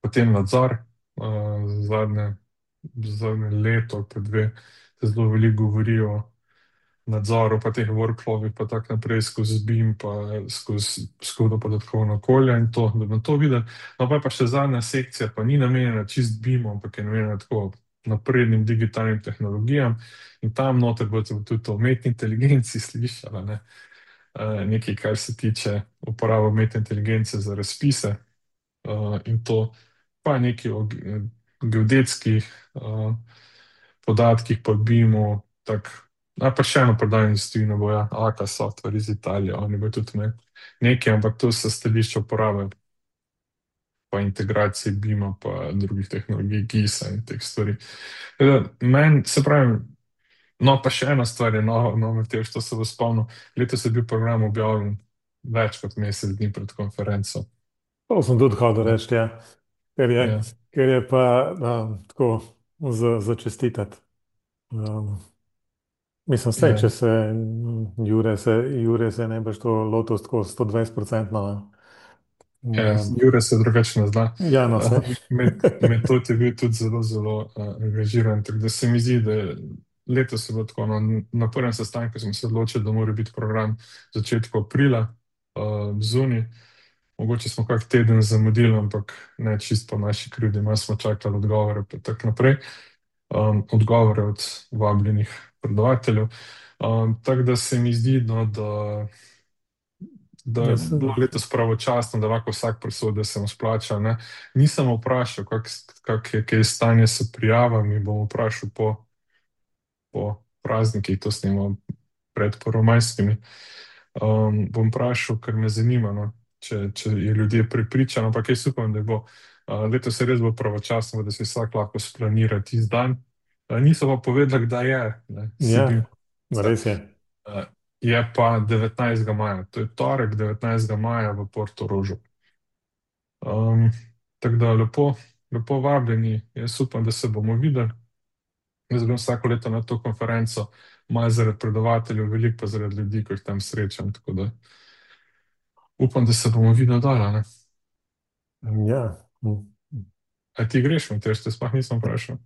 Potem nadzor, uh, zadnje, zadnje leto, pa dve, se zelo veliko govori o nadzoru, pa teh workflowih, pa tako naprej skozi BIM, pa skozi skupno podatkovno okolje in to, da bomo to videli. No, pa je pa še zadnja sekcija, pa ni namenjena čist BIM-u, ampak je namenjena tako naprednim digitalnim tehnologijam in tam noter boste tudi o umetni inteligenci slišali, ne? Uh, nekaj, kar se tiče uporabe umetne inteligence za razpise, uh, in to pa nekaj o ge- geodetskih uh, podatkih, pa BIM-u, tako. A pa še eno prodajno industrijo bo, ja, Aka Software iz Italije, oni bodo tudi imeli nekaj, ampak to so stališče uporabe, pa integracije BIM-a, pa drugih tehnologij, GIS-a in teh stvari. Tako da Meni, se pravi, no, pa še ena stvar je novo, novo Matevž, to se bo spomnil. Letos je bil program objavljen več kot mesec dni pred konferenco. To sem tudi hotel Ja, reči, ja. Ker je, ja, ker je pa um, tako za, za čestitati. Um, mislim, sej, če ja. se mm, Jure se, Jure se ne boš to lotil tako sto dvajset odstotno. Ja, Um, Jure se drugače ne zna. ja, no, Uh, se. med, Metod je bil tudi zelo, zelo uh, angažiran. Tako da se mi zdi, da je letos je bilo tako. No, na prvem sestanku smo se odločili, da mora biti program v začetku aprila uh, zunaj. Mogoče smo kak teden zamudili, ampak ne čisto po naši krivdi, malo smo čakali odgovore, pa tako naprej. Um, odgovore od vabljenih predavateljev. Um, tako da se mi zdi, no, da da je Jaz, bilo letos pravočasno, da lahko vsak presodi, da se mu splača. Ne. Nisem vprašal, kak, kak je, kaj je stanje s prijavami, bom vprašal po, po praznikih, to snemo pred prvomajskimi. Um, bom vprašal, ker me zanima, no, če, če je ljudje pripričani, ampak jaz upam, da bo uh, letos je res bo pravočasno, da se vsak lahko splanira tisti dan. Uh, niso pa povedali, kdaj je, ne, si ja, bil. res je. Uh, Je pa devetnajstega maja, to je torek, devetnajstega maja v Portorožu. Um, tako da lepo, lepo vabljeni, jaz upam, da se bomo videli. Jaz grem vsako leto na to konferenco, malo zaradi predavateljev, veliko pa zaradi ljudi, ki jih tam srečam. Tako da upam, da se bomo videli dala. Ne? Ja, mm. A ti greš, Matej, te sploh nisem vprašal.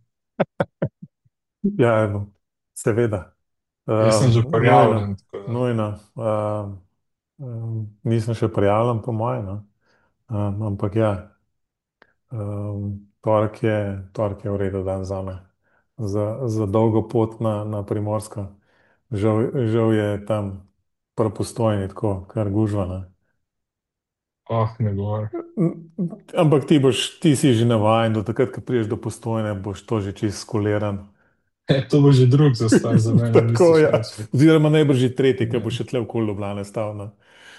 Ja, evo, seveda. Jaz sem že Um, prijavljen, nujno, tako da. nujno. Um, um, nisem še prijavljen, po mojem, no. Um, ampak ja, um, torek je, torek je v redu dan za me. Za, za dolgo pot na, na Primorsko. Žal, žal je tam propustojni, tako, kar gužva. Ah, ne govor. Ampak ti boš, ti si že navaden, do takrat, ko prideš do Postojne, boš to že čist skuliran. E, to bo že drug zastar za mene, Tako, misliš ja. reči. Oziroma najbrž že tretji, ki Ja. bo še tle v kol Ljubljane stal. No.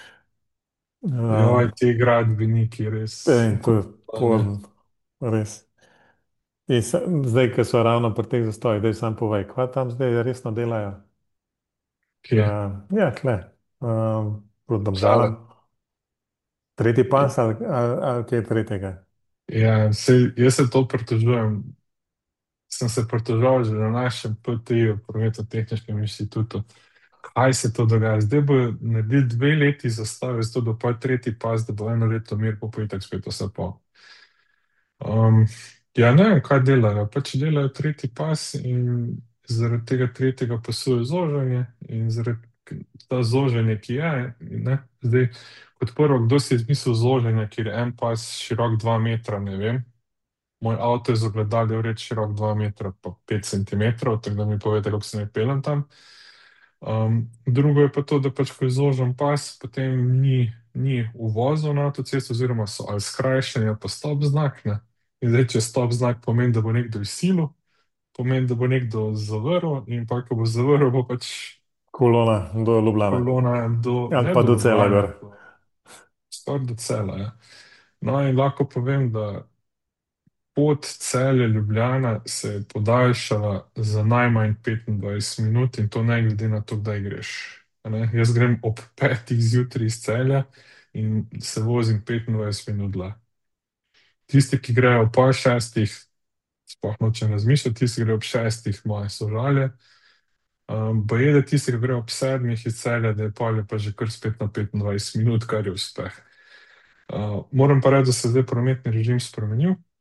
Joj, Um, ti gradbeniki, res. in to je Ne. porno, res. In sa, zdaj, ko so ravno pri teh zastojih, da sam povej, kva tam zdaj resno delajo. Kje? Uh, ja, tle, um, proti Šale. Domžalam. Tretji pas ali, ali, ali kaj tretjega? Ja, sej, jaz se to pritožujem. Sem se pritoževal že na našem P T I-ju, Prometno-tehničnem inštitutu. Kaj se to dogaja? Zdaj bo naredili dve leti zastave, zato da bo tretji pas, da bo eno leto mir, pa bo itak spet vse po. Um, ja, ne vem, kaj delajo. Pač delajo tretji pas in zaradi tega tretjega pasu je zoženje in zaradi ta zoženje, ki je, ne, zdaj, kot prvo, kdo si je izmislil zoženje, kjer je en pas širok dva metra, ne vem. Moj avto je z ogledali vred širok dva metra pa pet centimetrov, tako da mi povete, kako se ne pelem tam. Um, drugo je pa to, da pač ko je zožen pas, potem ni, ni uvozov na avtocesto, oziroma so ali skrajšani ali pa stop znak. Ne? In zdaj, če stop znak pomeni, da bo nekdo izsilil, pomeni, da bo nekdo zavrl, in pa ko bo zavrl, bo pač Kolona do Ljubljane. kolona do, Ali ne pa do do cela Ljubljane, gor. skoraj do cela. Ja. No, in lahko povem, da pot Celje-Ljubljana se je podaljšala za najmanj petindvajset minut in to ne glede na to, kdaj greš. A Ne? Jaz grem ob petih zjutraj iz Celja in se vozim petindvajset minut dlje. Tisti, ki grejo ob pol šestih, sploh nočem razmišljati, tisti, ki grejo ob šestih, moje sožalje. Um, Baje, da tisti, ki grejo ob sedmih iz Celja, da je polje pa že kar spet na petindvajset minut, kar je uspeh. Uh, moram pa reči, da se je zdaj prometni režim spremenil.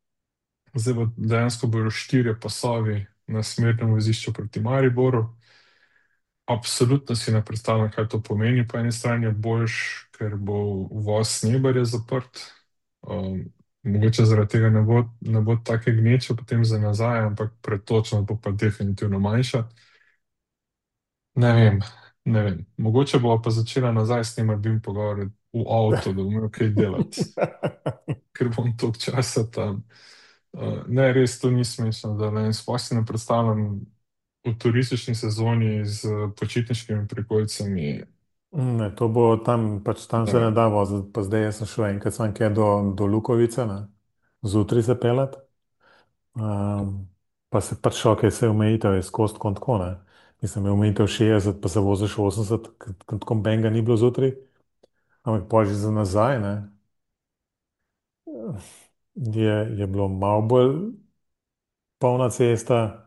zdaj bo dejansko bojo štirje pasovi na smernem vozišču proti Mariboru. Absolutno si ne predstavljam, kaj to pomeni. Po eni strani je boljš, ker bo uvoz Snebarja zaprt. Um, mogoče zaradi tega ne bo, ne bo take gneče potem za nazaj, ampak pretočnost bo pa definitivno manjša. Ne vem, ne vem. Mogoče bo pa začela nazaj snemati BIM pogovore v avtu, da bom imel kaj delati, ker bom toliko časa tam. Uh, ne, res to ni smešno, da ne. Sploh si ne predstavljam v turistični sezoni z počitniškimi prikolici. Ne, to bo tam, pač tam Ne se ne vem. da voziti. Pa zdaj jaz sem šel enkrat sam kje do, do Lukovice, ne, zjutraj se pelet. Um, pa se pač šel, ker se je omejitev je skozi tako, in tako, ne. Mislim, je omejitev šestdeset, pa se voziš osemdeset, tako benga ni bilo zjutraj. Ampak pol že za nazaj, ne, je, je bilo malo bolj polna cesta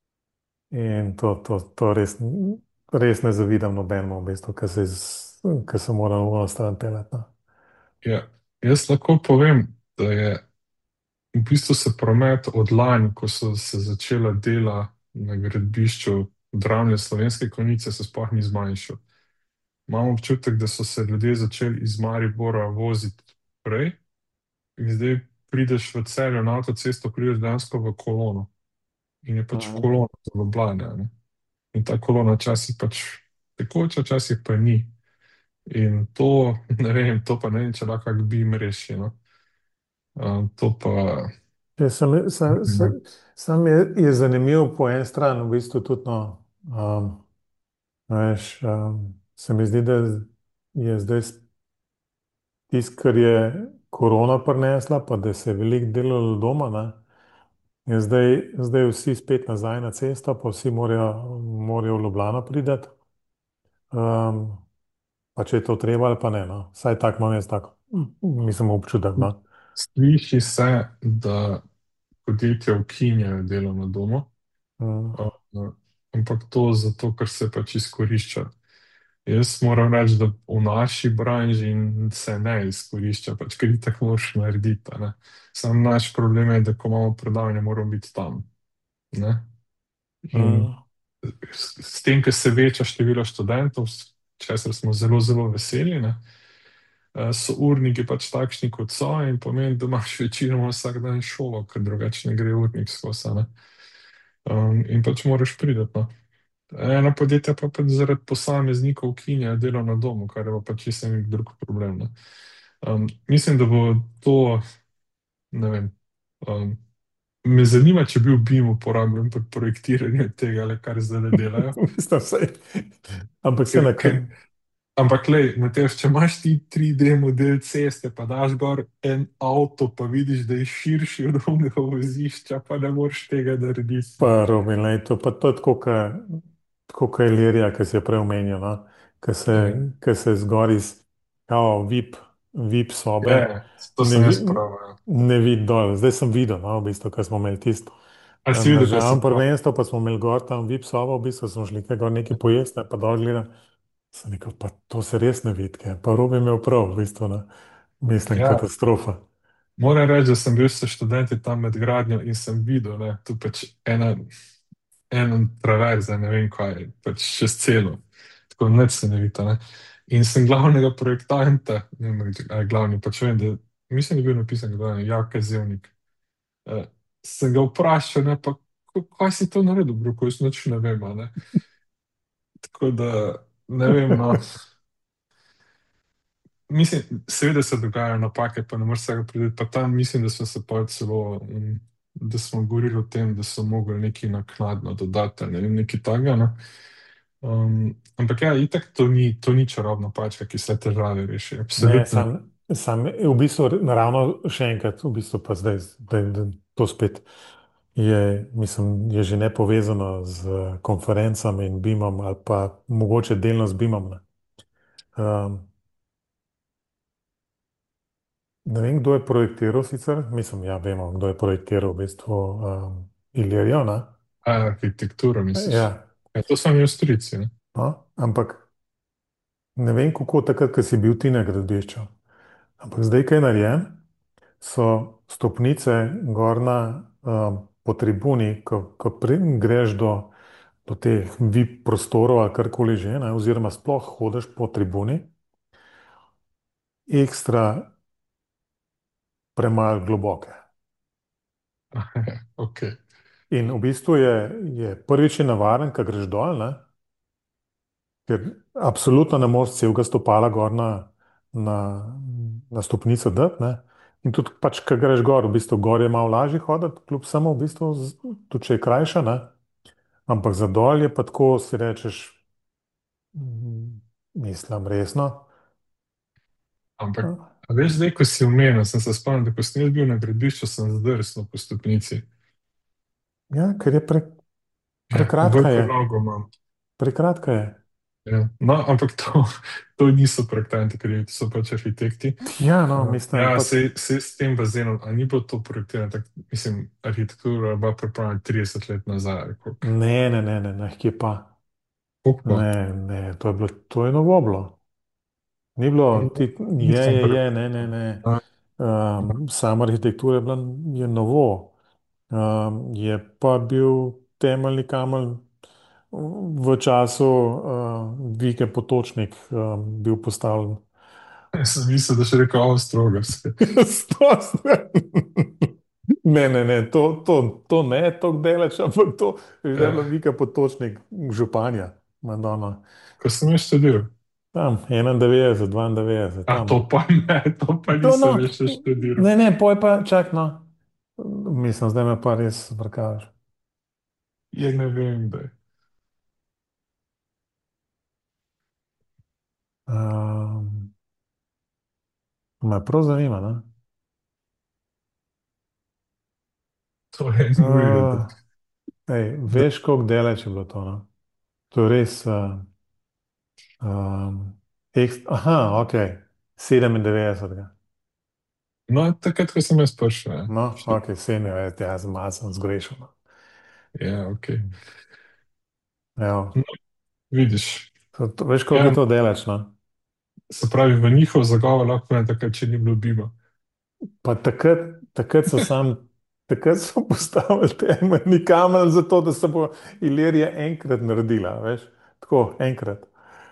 in to, to, to res, res ne zavidam nobenemu, v bistvu, ki se, iz- ki se mora v ono stran pelet. Ja, jaz lahko povem, da je v bistvu se promet od lani, ko so se začela dela na gradbišču Dravne Slovenske Konjice, se sploh ni zmanjšal. Imam občutek, da so se ljudje začeli iz Maribora voziti prej in zdaj prideš v Celju na avtocesto, prideš dejansko v kolono in je pač Mhm. kolona za Ljubljane, ne. In ta kolona včasih pač tekoča, včasih pa ni. In to, ne vem, to pa ne vem, če lahko kak BIM reši, no. Um, to pa, Ja, Sam, sam, sam, ne, sam je, je zanimivo po eni strani, v bistvu tudi, no, um, veš, um, se mi zdi, da je zdaj tisto, kar je korona prinesla, pa da se je veliko delalo doma, ne, je zdaj, zdaj vsi spet nazaj na cesto, pa vsi morajo, morajo v Ljubljano priti. Um, pa če je to treba ali pa ne, no. Vsaj tako imam jaz tako, mislim, občutek, no. sliši se, da podjetja ukinjajo delo na domu, Mm. uh, ampak to zato, ker se pač izkorišča. Jaz moram reči, da v naši branži se ne izkorišča, pač ker ti tako moraš narediti. a ne. Sam naš problem je, da ko imamo predavanje, moramo biti tam. Ne? In Mm. s, s tem, ker se veča število študentov, s česar smo zelo, zelo veseli, ne, eh, so urniki pač takšni, kot so, in pomeni, da imaš večinoma vsak dan šolo, ker drugače ne gre urnik skozi. a ne. Um, in pač moraš priti. No. Ena podjetja pa pač zaradi posameznikov ukinjajo delo na domu, kar je pa pač čisto nek drug problem. Ne. Um, mislim, da bo to, ne vem. Um, me zanima, če bi bil BIM uporabljen pri projektiranju tega, ali kar zdaj ne delajo. Mislim, vse. Ampak se Ker, na ker, kam. ampak, lej, Matevž, če imaš ti tri D model ceste, pa daš gor en avto, pa vidiš, da je širši od drugega vozišča, pa ne moreš tega narediti. Pa Robin, lej, to, pa to je tako, ka- tako kot je Ilirija, ki si je prej omenil, no? Ki se, Ja, ki se zgori iz kao VIP, VIP sobe, ja, to ne, sem vi, jaz pravil. ne vidi dol. Zdaj sem videl, no, v bistvu, ko smo imeli tisto Ali si na videl, kaj sem državnem pravil? prvenstvu, pa smo imeli gor tam VIP sobo, v bistvu smo šli kaj gor nekaj pojesti, ne, pa dol gledam. Sem rekel, pa to se res ne vidi, kaj. Pa Robin imel prav, v bistvu, ne. Mislim, Ja, katastrofa. moram reči, da sem bil s študenti tam med gradnjo in sem videl, da tu pač ena, en traverza, ne vem kaj, pač čez celo. Tako nič se ne vidi. Ne. In sem glavnega projektanta, ne vem, ali je glavni, pač vem, da mislim, da je bil napisan glavni, Jaka Zevnik. Uh, sem ga vprašal, ne, pa "Ko- kaj si to naredil, bro, ko jaz nič ne vem. a Ne. Tako da ne vem, no. Mislim, seveda se dogajajo napake, pa ne moreš vsega predvideti. Pa tam mislim, da smo se pa celo, um, da smo govorili o tem, da so mogli nekaj naknadno dodati, ali ne vem, nekaj takega. No. Um, ampak ja, itak to ni, to ni čarobna pačka, ki vse težave reši. Ne, Absolutno. sam, sam v bistvu naravno še enkrat, v bistvu pa zdaj, da, da to spet je, mislim, je že nepovezano z konferencami in BIM-om ali pa mogoče delno z BIM-om. Ne. Um, ne vem, kdo je projektiral sicer, mislim, ja, vemo, kdo je projektiral v bistvu um, Ilirijo, ne? A, arhitekturo misliš? Ja, Ja, to so mi Avstrijci. Ne? no, ampak ne vem, kako takrat, ko si bil ti na gradbišču. Ampak zdaj, kaj je narejen, so stopnice gorna, um, po tribuni, ko, ko pri, greš do, do teh V I P prostorov ali karkoli že, ne, oziroma sploh hodiš po tribuni, ekstra premalo globoke. Ok. In v bistvu je, je prvič je navaren, ko greš dol, ne, ker absolutno ne moreš celega stopala gor na, na, na stopnico dati, ne. In tudi pač, ko greš gor, v bistvu gor je malo lažje hoditi, kljub samo v bistvu, z- tudi če je krajša, ne. Ampak za dol je pa tako, si rečeš, mm, mislim, resno. Ampak, a veš, zdaj, ko si omenil, sem se spomnil, da ko sem jaz bil na gradbišču, sem zdrsnil po stopnici. Ja, ker je pre, Ja, prekratka veliko je, nogo imam. prekratka je. Ja. No, ampak to, to niso projektanti, ker to so pač arhitekti. Ja, no, Uh, mislim, ja, pa, se, se s tem bazenom, a ni bilo to projektirano, tak, mislim, arhitektura je bila pripravljena trideset let nazaj. ali koliko. ne, ne, ne, ne, ne, kje pa. Koliko pa? Ne, ne, to je bilo, to je novo bilo. Ni Pa bilo, ti, no, je, nisem je, pre... je, ne, ne, ne. A, Um, sama arhitektura je bila, je novo. Um, je pa bil temeljni kamen v času uh, Vike Potočnik um, bil postavljen. sem mislil, da še rekel Avstro-Ogrske. Sto- Ne, ne, ne, to, to, to ne je tako daleč, ampak to je že Ja, bila Vika Potočnik, županja, Madonna. ko sem jaz študiral. Tam, enaindevetdeset, dvaindevetdeset, A tam. to pa ne, to pa To, no, nisem več še študiral. ne, ne, poj pa, čak, no. Mislim, zdaj me pa res brkavaš. Je ne vem, da je. Um, me prav zanima, ne? To je en uri, da, Uh, ej, da, veš, koliko daleč je bilo to, no? To je res, uh, um, ekst, aha, ok, sedemindevetdeset. no, takrat, ko sem jaz prišel, ja. No, Štu- ok, sedemindevetdeset, jaz sem malo sem zgrešil. No. Ja, ok. Evo, No, vidiš. to, to, veš, koliko je Ja, to daleč, no? se pravi, v njihov zagovor lahko ne takrat, če ni bilo biba. Pa takrat, takrat so sam, takrat so postavili temeljni kamen za to, da se bo Ilirija enkrat naredila, veš? Tako, enkrat.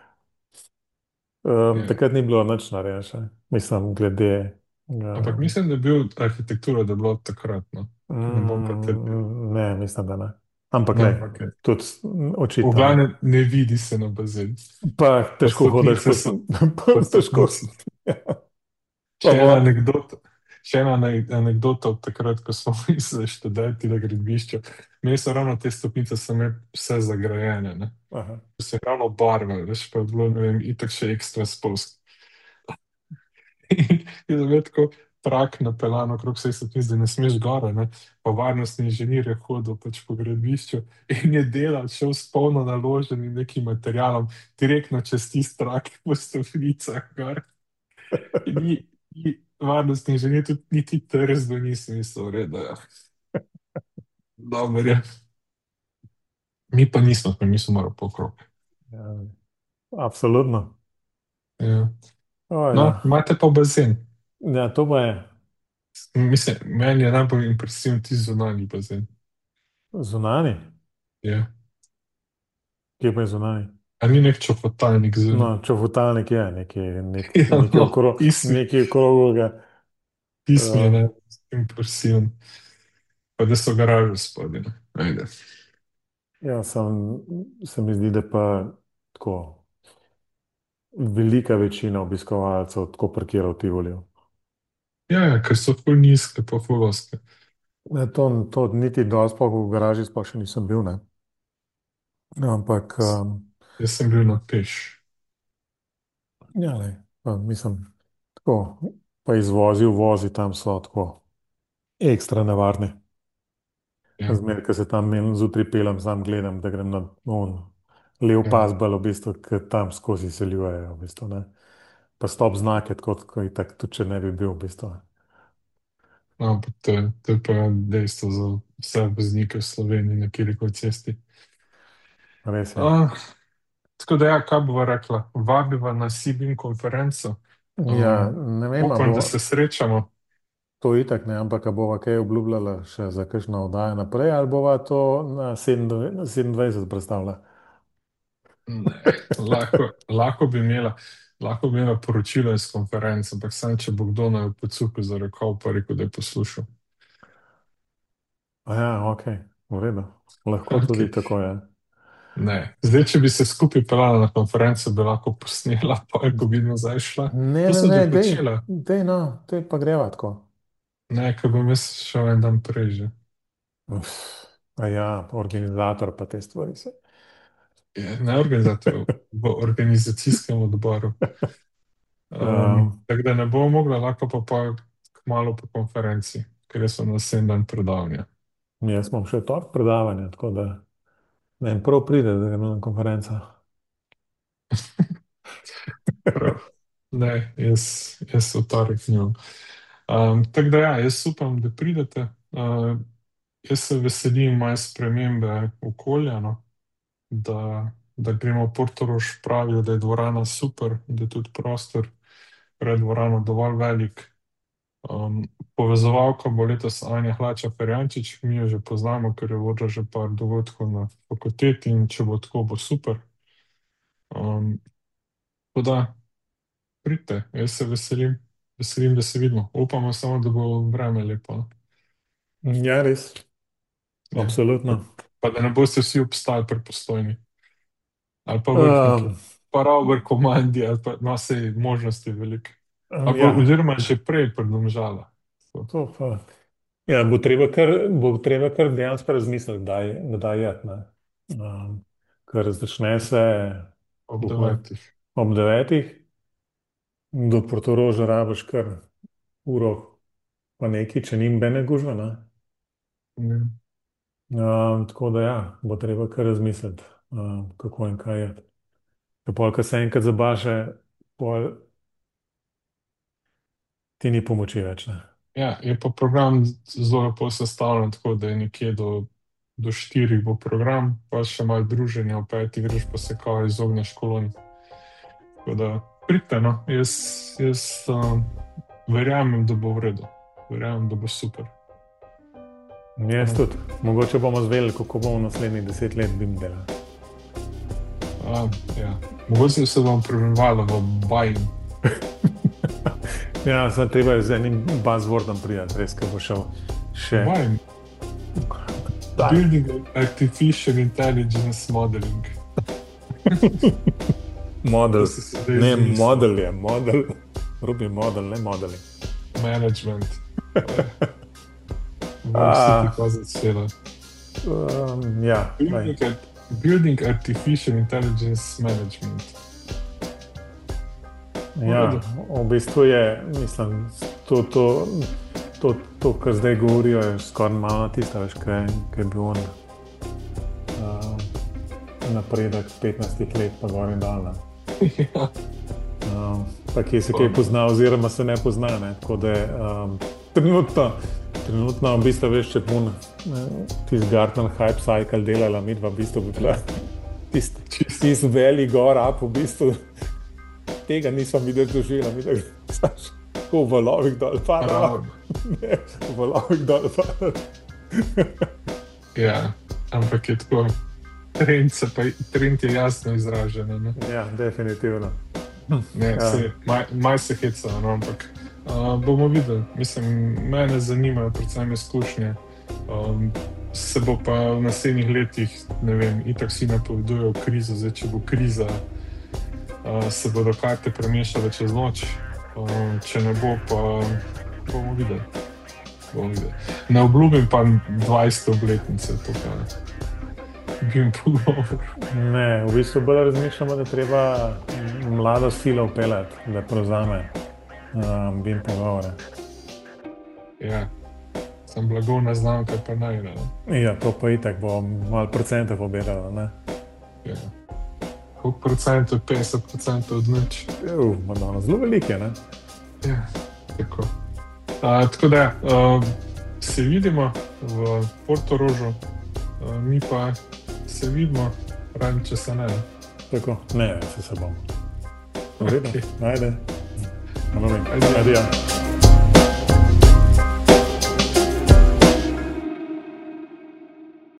Um, Ja. takrat ni bilo nič narejeno še. Mislim, glede. Ampak Um, mislim, da je bil arhitektura, da je bilo takrat, no. Ne bom pa trdil. mm, ne, mislim, da ne. Ampak No, le, ok. tudi s- V očitno ne. glavnem ne vidi se na bazen. Pa Pa težko hodiš stopnice po, so, po pa težko. stopnice. Pa Še ena vod. anekdota, še ena ane- anekdota od takrat, ko smo mislili študenti na gradbišču. Meni so ravno te stopnice same vse zagrajene, ne. Aha. Se je ravno barve, veš, pa je bilo, ne vem, itak še ekstra spolsk. In je bilo tako trak napeljan okrog vseh stopnic, da ne smeš gore, ne. Pa varnostni inženir je hodil pač po gradbišču in je delal, šel s polno naloženim nekim materialom, direktno čez tisti trak po stopnicah gor. In ni, ni varnostni inženir tudi niti trzno nisem mislil, redo, ja. Dobro je. Mi pa nismo, mi smo morali pokrok. Ja, absolutno. Ja. O, No, ja. imate pa bazen. Ja, to pa je Mislim, meni je najbolj impresiven ti zunanji bazen. zunani. Ja. Kje pa je zunani? A ni nek čopotalnik No, zunaj. čofotalnik je nekaj, nek, Ja, nekaj, no, okro, tisti, nekaj okroglega. tisti mi je Um, najbolj impresiven. Pa da so garaže spodaj. No. Ajde. ja, sem, se mi zdi, da pa tako velika večina obiskovalcev tako parkira v Tivoliju. Ja, ja, ker so ful nizke, pa ful ozke. Ne, to, to niti dol sploh v garaži sploh še nisem bil, ne. Ampak, um, Jaz sem bil na peš. ja, ne, pa, mislim, tako, pa izvozi, uvozi tam so tako ekstra nevarni. Ja, Zmer, ko se tam men zjutraj pelem, sam gledam, da grem na on, lev ja. pas, v bistvu, ki tam skozi seljujejo, v bistvu, ne. Pa stop znake, tako, tako itak, tudi če ne bi bil, v bistvu. No, ampak to, je- to je pa dejstvo za vse voznike v Sloveniji na kjerkoli cesti. Res je. Ah, tako da, ja, kaj bova rekla? Vabiva na Sibin konferenco. Ja, Um, ne vem, a upam, bo, da se srečamo. To itak ne, ampak a bova kaj obljubljala še za kakšno oddajo naprej, ali bova to na sedemindvajset predstavila? Ne, lahko, lahko bi imela, lahko bi imela poročilo iz konference, ampak sam, če bo kdo naj pocukal za roko, pa rekel, da je poslušal. A ja, ok, v redu. Lahko tudi Okay. tako je. Ne. Zdaj, če bi se skupaj pelala na konferenco, bi lahko posnela, pa ko bi nazaj šla. Ne, To ne, so ne, že dej, počela. dej, no, dej pa greva tako. Ne, ko bom jaz šel en dan prej že. Uf, a ja, organizator pa te stvari se. Je, ne organizator, v organizacijskem odboru. Um, Um, tako da ne bo mogla, lahko pa pa kmalu po konferenci, ker so na sedem dan predavanja. jaz imam še tork predavanja, tako da ne vem, prav pride, da gremo na konferenco. Prav. Ne, jaz, jaz v torek nimam. Um, tako da ja, jaz upam, da pridete. Uh, jaz se veselim moje spremembe okolja, no, da, da gremo v Portorož, pravijo, da je dvorana super, da je tudi prostor pred dvorano dovolj velik. Um, povezovalka bo letos Anja Hlača Ferjančič, mi jo že poznamo, ker je vodila že par dogodkov na fakulteti in če bo tako, bo super. Um, tako da pridite, jaz se veselim, veselim, da se vidimo. Upamo samo, da bo vreme lepo. No. Ja, res, Ja. Pa, absolutno. pa da ne boste vsi obstali prepostojni. Ali pa vrhniki. Um, Pa Robert komandi, ali pa no, sej možnosti veliko. um, Ali pa ja, oziroma že prej prednomžala. to pa. Ja, bo treba kar, bo treba kar dejansko razmisliti, kdaj, kdaj je. Um, ker začne se Ob kuhaj, devetih. ob devetih, do Portoroža rabiš kar uro, pa nekaj, če ni bene gužva. Ne? Ne. Um, tako da ja, bo treba kar razmisliti, um, kako in kaj je. Ker pol, ko se enkrat zabaše, pol ti ni pomoči več. Ne? Ja, je pa program zelo lepo sestavljen, tako da je nekje do, do štirih bo program, pa še malo druženja, v petih greš pa se kao izogneš koloni. Tako da pridite, no, jaz, jaz um, verjamem, da bo v redu, verjamem, da bo super. Jaz tudi. Mogoče bomo zvedeli, kako bomo naslednjih deset let bim delali. A, ja. Mogoče se bom prebivala v bajn. Ja, zdaj treba je z enim buzzwordom prijeti, res, ko bo šel še. Bajn. Da. Building Artificial Intelligence Modeling. Model. To si se zdaj Ne, izmislil. model je, model. Rubi model, ne modeli. Management. Bom A. si ti pa začela. Um, ja, daj. Building, Art- Building Artificial Intelligence Management. Ja, redu. v bistvu je, mislim, to, to, to, to kar zdaj govorijo, je skoraj malo tista, veš, kaj, kaj je bil on. Um, napredek petnajst let, pa gor in dol. ne. Ja. Um, pa kje se kaj pozna, oziroma se ne pozna. Ne? Tako da je um, trenutno, trenutno v bistvu veš, če bom tisti Gartner Hype Cycle delala, mi dva v bistvu bi bila tisti tist velik gor, up v bistvu. Tega nisem videl doživela, mi da znaš, tako v valovih dol pada. Ravno. Ne, v valovih dol pada. Ja, ampak je tako. Trend, se pa, trend je jasno izražen. Ne, Ja, definitivno. ne Ja. se, maj, maj se heca, no, ampak uh, bomo videli. Mislim, mene zanimajo predvsem izkušnje. Um, se bo pa v naslednjih letih, ne vem, itak si napovedujejo krizo, zdaj če bo kriza, uh, se bodo karte premešale čez noč. Um, če ne bo, pa bomo videli. Bomo videli. Ne obljubim pa dvajsete obletnice, to pa bi jim pogovor. Ne, v bistvu bolj razmišljamo, da je treba mlado silo upeljati, da prevzame um, bim pogovore. Ja, sem blagovna znamka, pa naj ne. Ja, to pa itak bo malo procentov pobiralo, ne? Ja. Koliko procentov, petdeset procentov od nič. Juh, Madonna, zelo velike, ne? Ja, tako. A, tako da, uh, se vidimo v Portorožu, uh, mi pa se vidimo, razen če se ne. Tako, ne, se se bomo. V redu, Okej. ajde. Ajde. Ajde. Adijo.